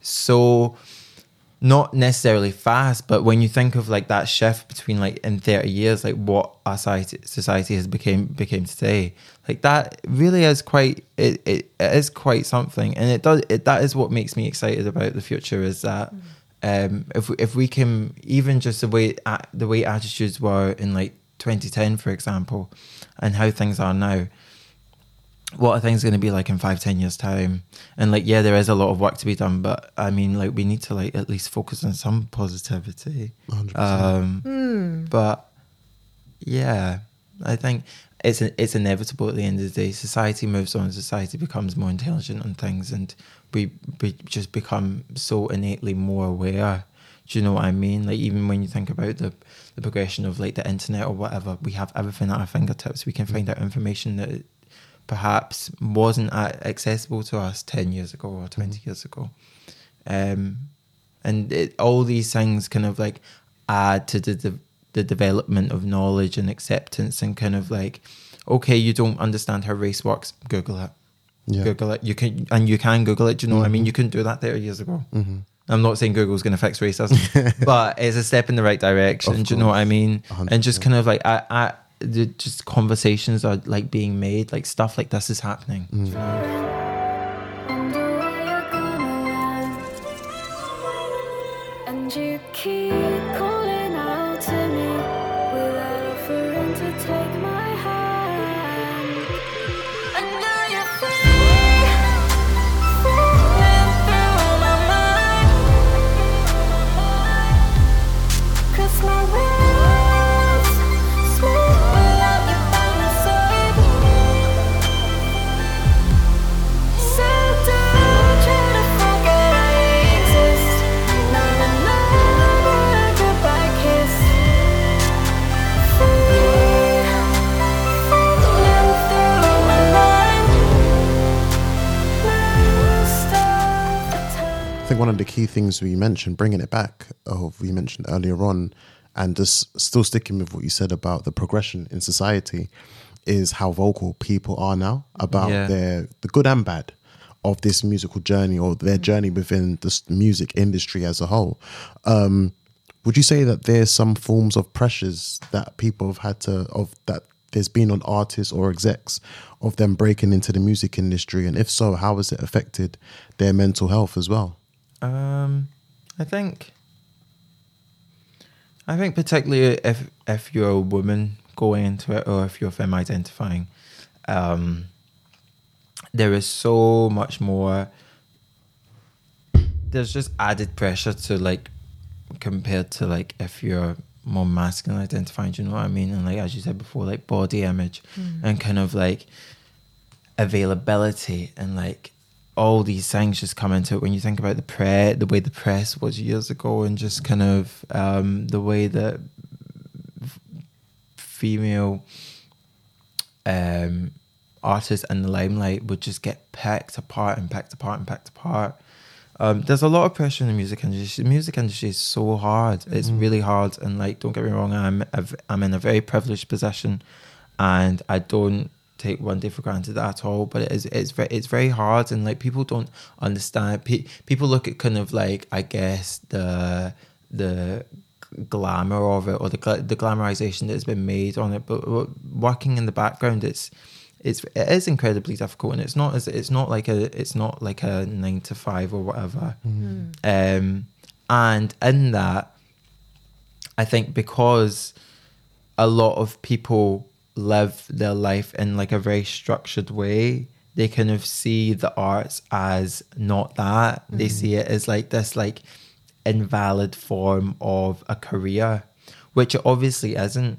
So not necessarily fast, but when you think of like that shift between like in 30 years, like what our society has became today, like that really is quite, it is quite something. And that is what makes me excited about the future, is that if we can, even just the way attitudes were in like 2010, for example, and how things are now, what are things going to be like in 5-10 years time? And like, yeah, there is a lot of work to be done, but I mean, like, we need to like at least focus on some positivity. 100%. But yeah, I think it's inevitable at the end of the day. Society moves on, society becomes more intelligent on things, and we just become so innately more aware. Do you know what I mean? Like, even when you think about the progression of like the internet or whatever, we have everything at our fingertips. We can find out information that perhaps wasn't accessible to us 10 years ago or 20 years ago. And all these things kind of like add to the development of knowledge and acceptance, and kind of like, okay, you don't understand how race works, Google it. Yeah. Google it. You can Google it. Do you know what I mean? You couldn't do that 30 years ago. I'm not saying Google's going to fix racism, but it's a step in the right direction. Of Do you know what I mean? 100%. And just kind of like, just conversations are like being made, like stuff like this is happening. Do you know? Wonder where you're gonna land. And you keep calling out to me without offering to take my hand. I know you're free, falling through my mind. 'Cause my world's small without you by my side. So don't try to forget I exist. Not another goodbye kiss. Free, falling through my mind. Most of the time. I think one of the key things we mentioned, bringing it back, we mentioned earlier on, and just still sticking with what you said about the progression in society, is how vocal people are now about Yeah. the good and bad of this musical journey, or their journey within the music industry as a whole. Would you say that there's some forms of pressures that people have had that there's been on artists or execs of them breaking into the music industry? And if so, how has it affected their mental health as well? I think particularly if you're a woman going into it, or if you're femme identifying, there is so much more. There's just added pressure to like, compared to like if you're more masculine identifying. Do you know what I mean? And like, as you said before, like body image and kind of like availability, and like all these things just come into it when you think about the way the press was years ago, and just kind of the way that female artists in the limelight would just get picked apart. There's a lot of pressure in the music industry. The music industry is so hard. It's really hard, and like, don't get me wrong, I'm in a very privileged position, and I don't take one day for granted at all, but it's very hard, and like, people don't understand. People look at kind of like, I guess, the glamour of it, or the glamorization that's been made on it, but working in the background, it's it is incredibly difficult, and it's not like a 9 to 5 or whatever. And in that, I think because a lot of people live their life in like a very structured way, they kind of see the arts as not that. They see it as like this like invalid form of a career, which it obviously isn't.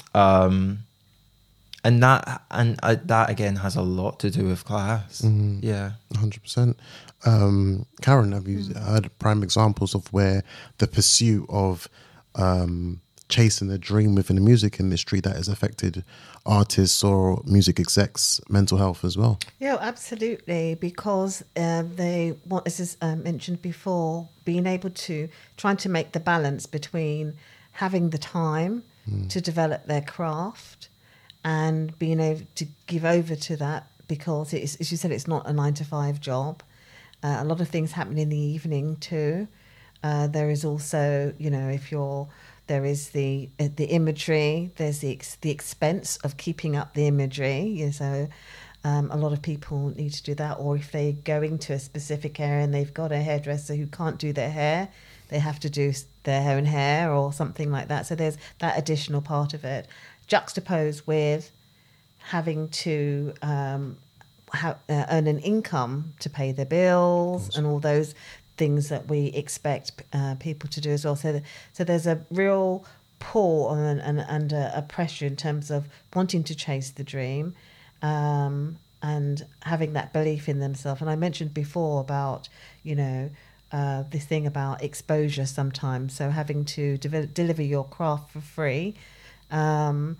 And that again has a lot to do with class. Yeah, 100%. Karen, have you heard prime examples of where the pursuit of chasing a dream within the music industry that has affected artists or music execs' mental health as well? Yeah, absolutely. Because they want, as is mentioned before, being able to trying to make the balance between having the time to develop their craft and being able to give over to that, because it is, as you said, it's not a 9 to 5 job. A lot of things happen in the evening too. There is also, there is the imagery. There's the expense of keeping up the imagery. So a lot of people need to do that. Or if they're going to a specific area and they've got a hairdresser who can't do their hair, they have to do their own hair or something like that. So there's that additional part of it, juxtaposed with having to earn an income to pay their bills and all those things that we expect people to do as well. So there's a real pull and a pressure in terms of wanting to chase the dream and having that belief in themselves. And I mentioned before about, this thing about exposure sometimes. So having to deliver your craft for free and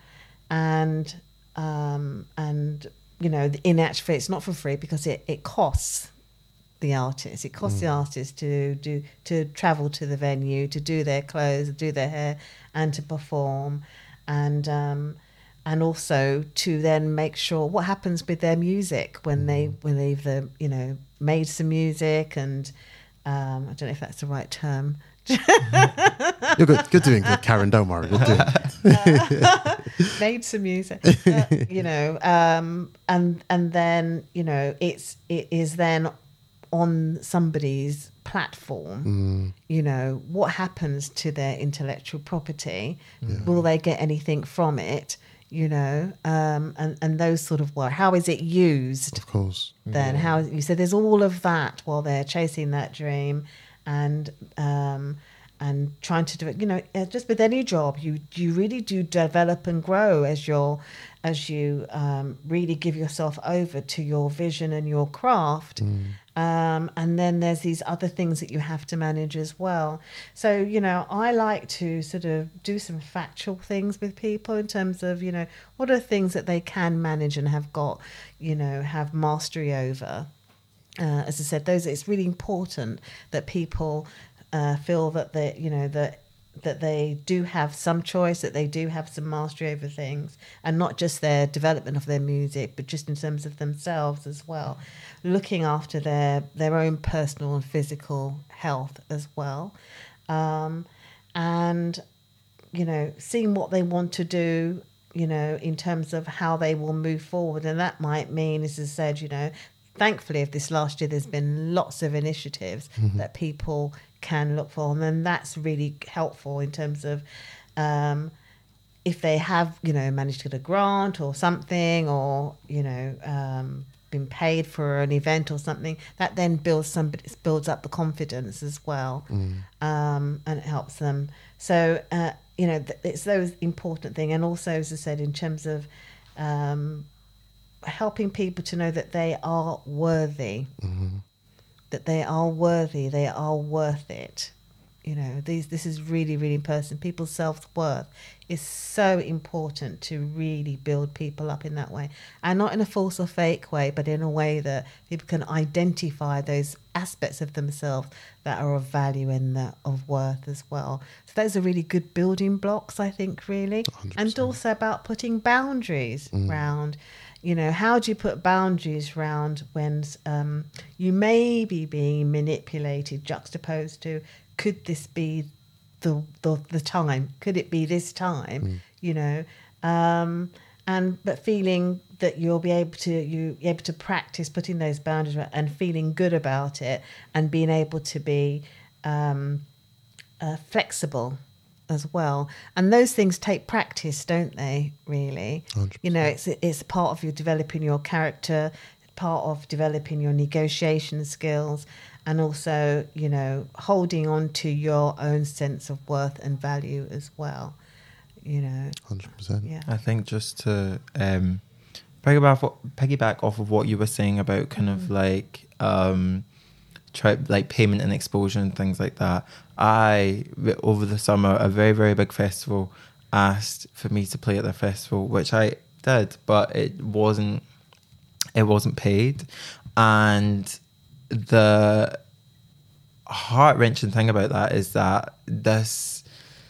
in actual fact, it's not for free because it costs the artist. It costs the artist to travel to the venue, to do their clothes, do their hair, and to perform, and also to then make sure what happens with their music when they've made some music, and I don't know if that's the right term. You're good doing good, Karen. Don't worry. Good doing. Made some music, and then it is then on somebody's platform. What happens to their intellectual property? Will they get anything from it? And those sort of how is it used? Of course. Then how you said there's all of that while they're chasing that dream. And trying to do it, just with any job, you really do develop and grow as you really give yourself over to your vision and your craft. And then there's these other things that you have to manage as well. So, I like to sort of do some factual things with people in terms of, what are things that they can manage and have got, have mastery over. As I said, it's really important that people feel that that they do have some choice, that they do have some mastery over things, and not just their development of their music, but just in terms of themselves as well, looking after their own personal and physical health as well, and seeing what they want to do, in terms of how they will move forward, and that might mean, as I said, thankfully, of this last year, there's been lots of initiatives that people can look for, and then that's really helpful in terms of if they have, managed to get a grant or something, or been paid for an event or something, that then builds up the confidence as well, and it helps them. So it's those important things, and also, as I said, in terms of helping people to know that they are worthy, that they are worthy, they are worth it. This is really, really important. People's self-worth is so important to really build people up in that way, and not in a false or fake way, but in a way that people can identify those aspects of themselves that are of value and of worth as well. So those are really good building blocks, I think, really. 100%. And also about putting boundaries around. How do you put boundaries around when you may be being manipulated, juxtaposed to, could this be the time? Could it be this time? but feeling that you'll be able to practice putting those boundaries and feeling good about it, and being able to be flexible as well. And those things take practice, don't they? Really, 100%. you know, it's part of you developing your character, part of developing your negotiation skills, and also, you know, holding on to your own sense of worth and value as well. You know, 100%. yeah. I think just to piggyback off of what you were saying about kind of like like payment and exposure and things like that. Over the summer, a very, very big festival asked for me to play at their festival, which I did, but it wasn't paid. And the heart-wrenching thing about that is that this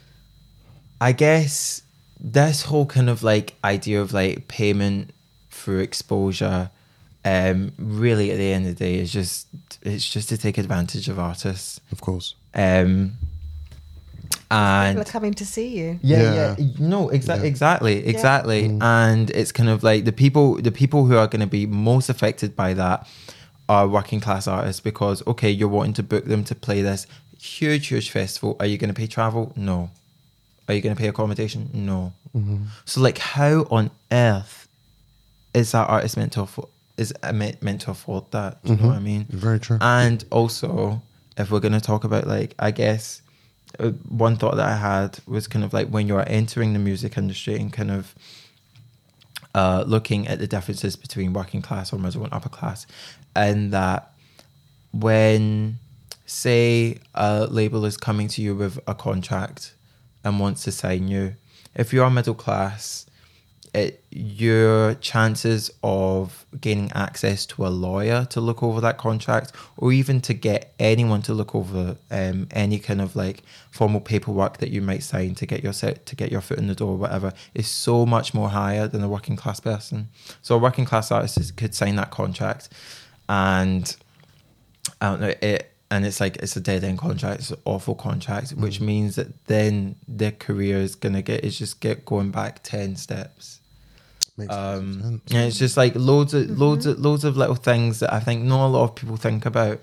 whole kind of like idea of like payment through exposure, really at the end of the day it's just to take advantage of artists. Of course. And People are coming to see you. yeah. No, exactly. And it's kind of like the people who are going to be most affected by that are working class artists, because okay, you're wanting to book them to play this huge festival. Are you going to pay travel? No. Are you going to pay accommodation? No. Mm-hmm. So like, how on earth is that artist meant to afford that? Do you know what I mean? Very true. And also, if we're going to talk about like, I guess one thought that I had was kind of like when you're entering the music industry and kind of looking at the differences between working class or middle and upper class, and that when, say, a label is coming to you with a contract and wants to sign you, if you're middle class, your chances of gaining access to a lawyer to look over that contract, or even to get anyone to look over any kind of like formal paperwork that you might sign to get your foot in the door or whatever, is so much more higher than a working class person. So a working class artist could sign that contract, and I don't know it. And it's like, it's a dead end contract. It's an awful contract, which means that then their career is going to get going back 10 steps. Makes sense. And it's just like loads of little things that I think not a lot of people think about,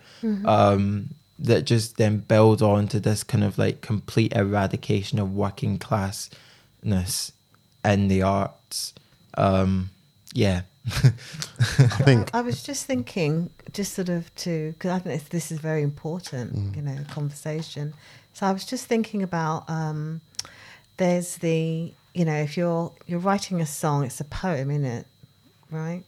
that just then build on to this kind of like complete eradication of working classness in the arts. Yeah. I think I was just thinking, just sort of because I think this is very important, you know, conversation. So I was just thinking about there's the, you know, if you're writing a song, it's a poem, isn't it? Right?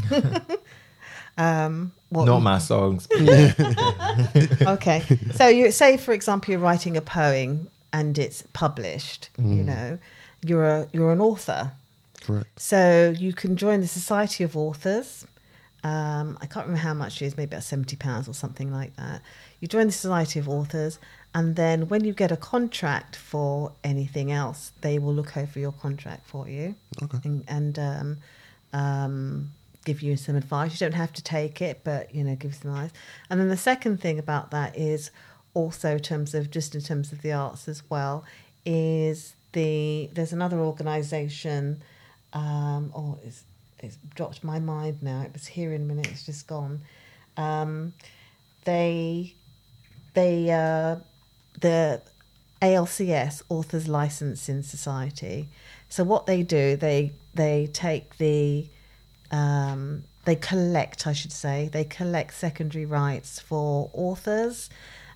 Not my songs. Okay. So you say, for example, you're writing a poem and it's published, you know, you're an author. correct. So you can join the Society of Authors. I can't remember how much it is, maybe about £70 or something like that. You join the Society of Authors, and then when you get a contract for anything else, they will look over your contract for you. Okay. And give you some advice. You don't have to take it, but, you know, give you some advice. And then the second thing about that is also in terms of the arts as well, is there's another organisation, it's dropped my mind now. It was here in a minute. It's just gone. The ALCS, Authors Licensing Society. So what they do, they take they collect secondary rights for authors.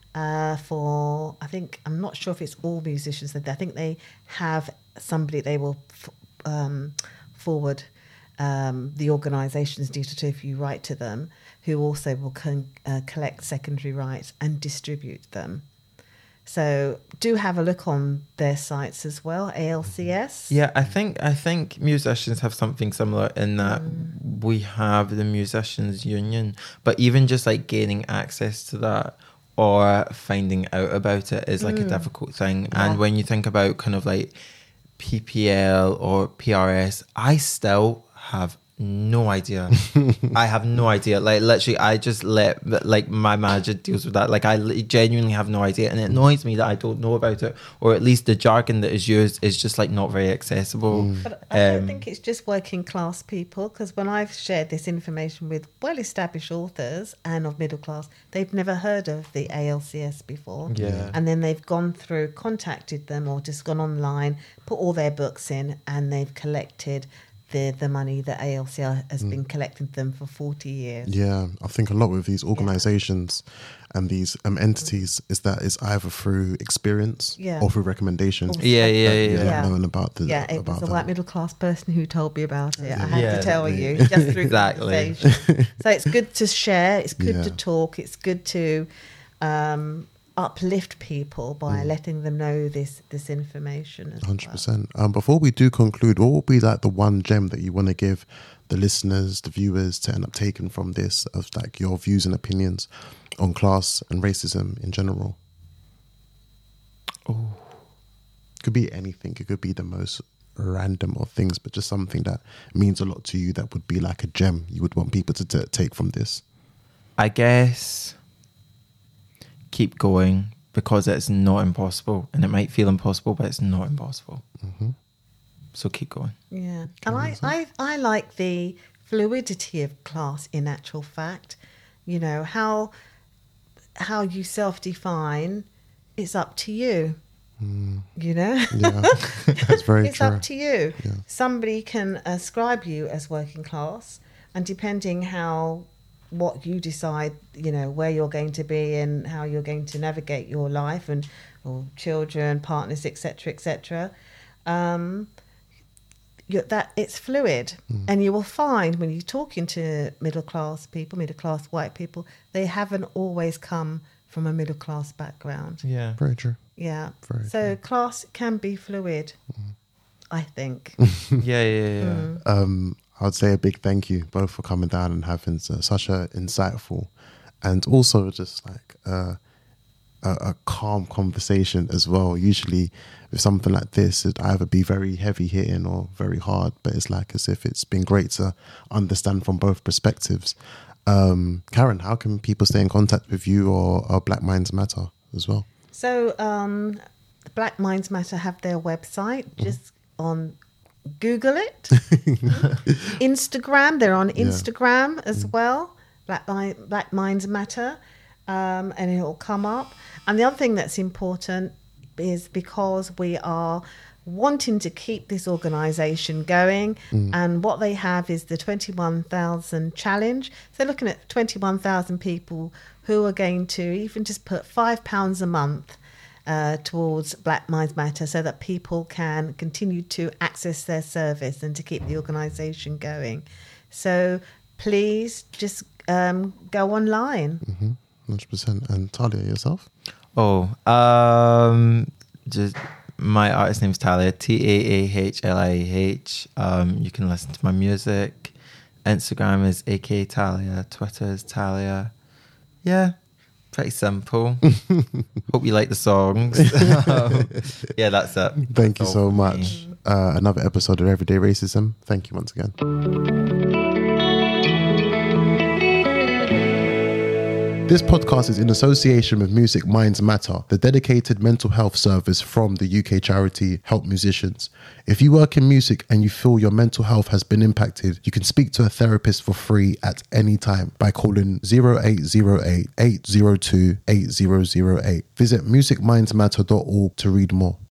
I'm not sure if it's all musicians. I think they have somebody they will forward the organisation's details to if you write to them, who also will collect secondary rights and distribute them. So do have a look on their sites as well, ALCS. Yeah, I think musicians have something similar in that we have the Musicians Union, but even just like gaining access to that or finding out about it is like a difficult thing. Yeah. And when you think about kind of like PPL or PRS, I still have no idea. I have no idea. Like literally, I just let like my manager deals with that. Like genuinely have no idea, and it annoys me that I don't know about it, or at least the jargon that is used is just like not very accessible. But I don't think it's just working class people, because when I've shared this information with well-established authors and of middle class, they've never heard of the ALCS before. Yeah. And then they've gone through, contacted them, or just gone online, put all their books in, and they've collected the money that ALCR has been collecting them for 40 years. Yeah, I think a lot with these organizations and these entities is that it's either through experience Yeah. or through recommendation. Yeah. Yeah. Knowing about the Yeah, it was a white middle class person who told me about it. I had Yeah. to tell you just through Exactly. conversation. So it's good to share. It's good to Yeah. talk. It's good to uplift people by letting them know this information. As 100%. Before we do conclude, what will be like the one gem that you want to give the listeners, the viewers, to end up taking from this, of like your views and opinions on class and racism in general? Oh, Could be anything. It could be the most random of things, but just something that means a lot to you that would be like a gem you would want people to take from this. I guess keep going, because it's not impossible, and it might feel impossible, but it's not impossible. So keep going. Yeah, and I like the fluidity of class. In actual fact, you know how you self-define. It's up to you. You know, Yeah, that's very it's true. up to you. Yeah. Somebody can ascribe you as working class, and depending what you decide, you know, where you're going to be and how you're going to navigate your life and or children, partners, etc., that it's fluid. And you will find when you're talking to middle class white people, they haven't always come from a middle class background. Yeah. Very true. Yeah. Very So class can be fluid, I think. Yeah. I'd say a big thank you both for coming down and having such a insightful and also just like a calm conversation as well. Usually with something like this, it'd either be very heavy hitting or very hard, but it's like as if it's been great to understand from both perspectives. Karen, how can people stay in contact with you or Black Minds Matter as well? So Black Minds Matter have their website, just on Google it. Instagram, they're on Instagram as well, Black Minds Matter, and it'll come up. And the other thing that's important is because we are wanting to keep this organisation going, and what they have is the 21,000 challenge. So looking at 21,000 people who are going to even just put £5 a month towards Black Minds Matter, so that people can continue to access their service and to keep the organisation going. So please just go online. 100%. And Talia, yourself? Just my artist name's Talia, TAAHLIAH. You can listen to my music. Instagram is AK Talia. Twitter is Talia. Yeah, pretty simple. Hope you like the songs. Yeah, that's it. Thank That's you so all for much. me. Another episode of Everyday Racism. Thank you once again. This podcast is in association with Music Minds Matter, the dedicated mental health service from the UK charity Help Musicians. If you work in music and you feel your mental health has been impacted, you can speak to a therapist for free at any time by calling 0808 802 8008. Visit musicmindsmatter.org to read more.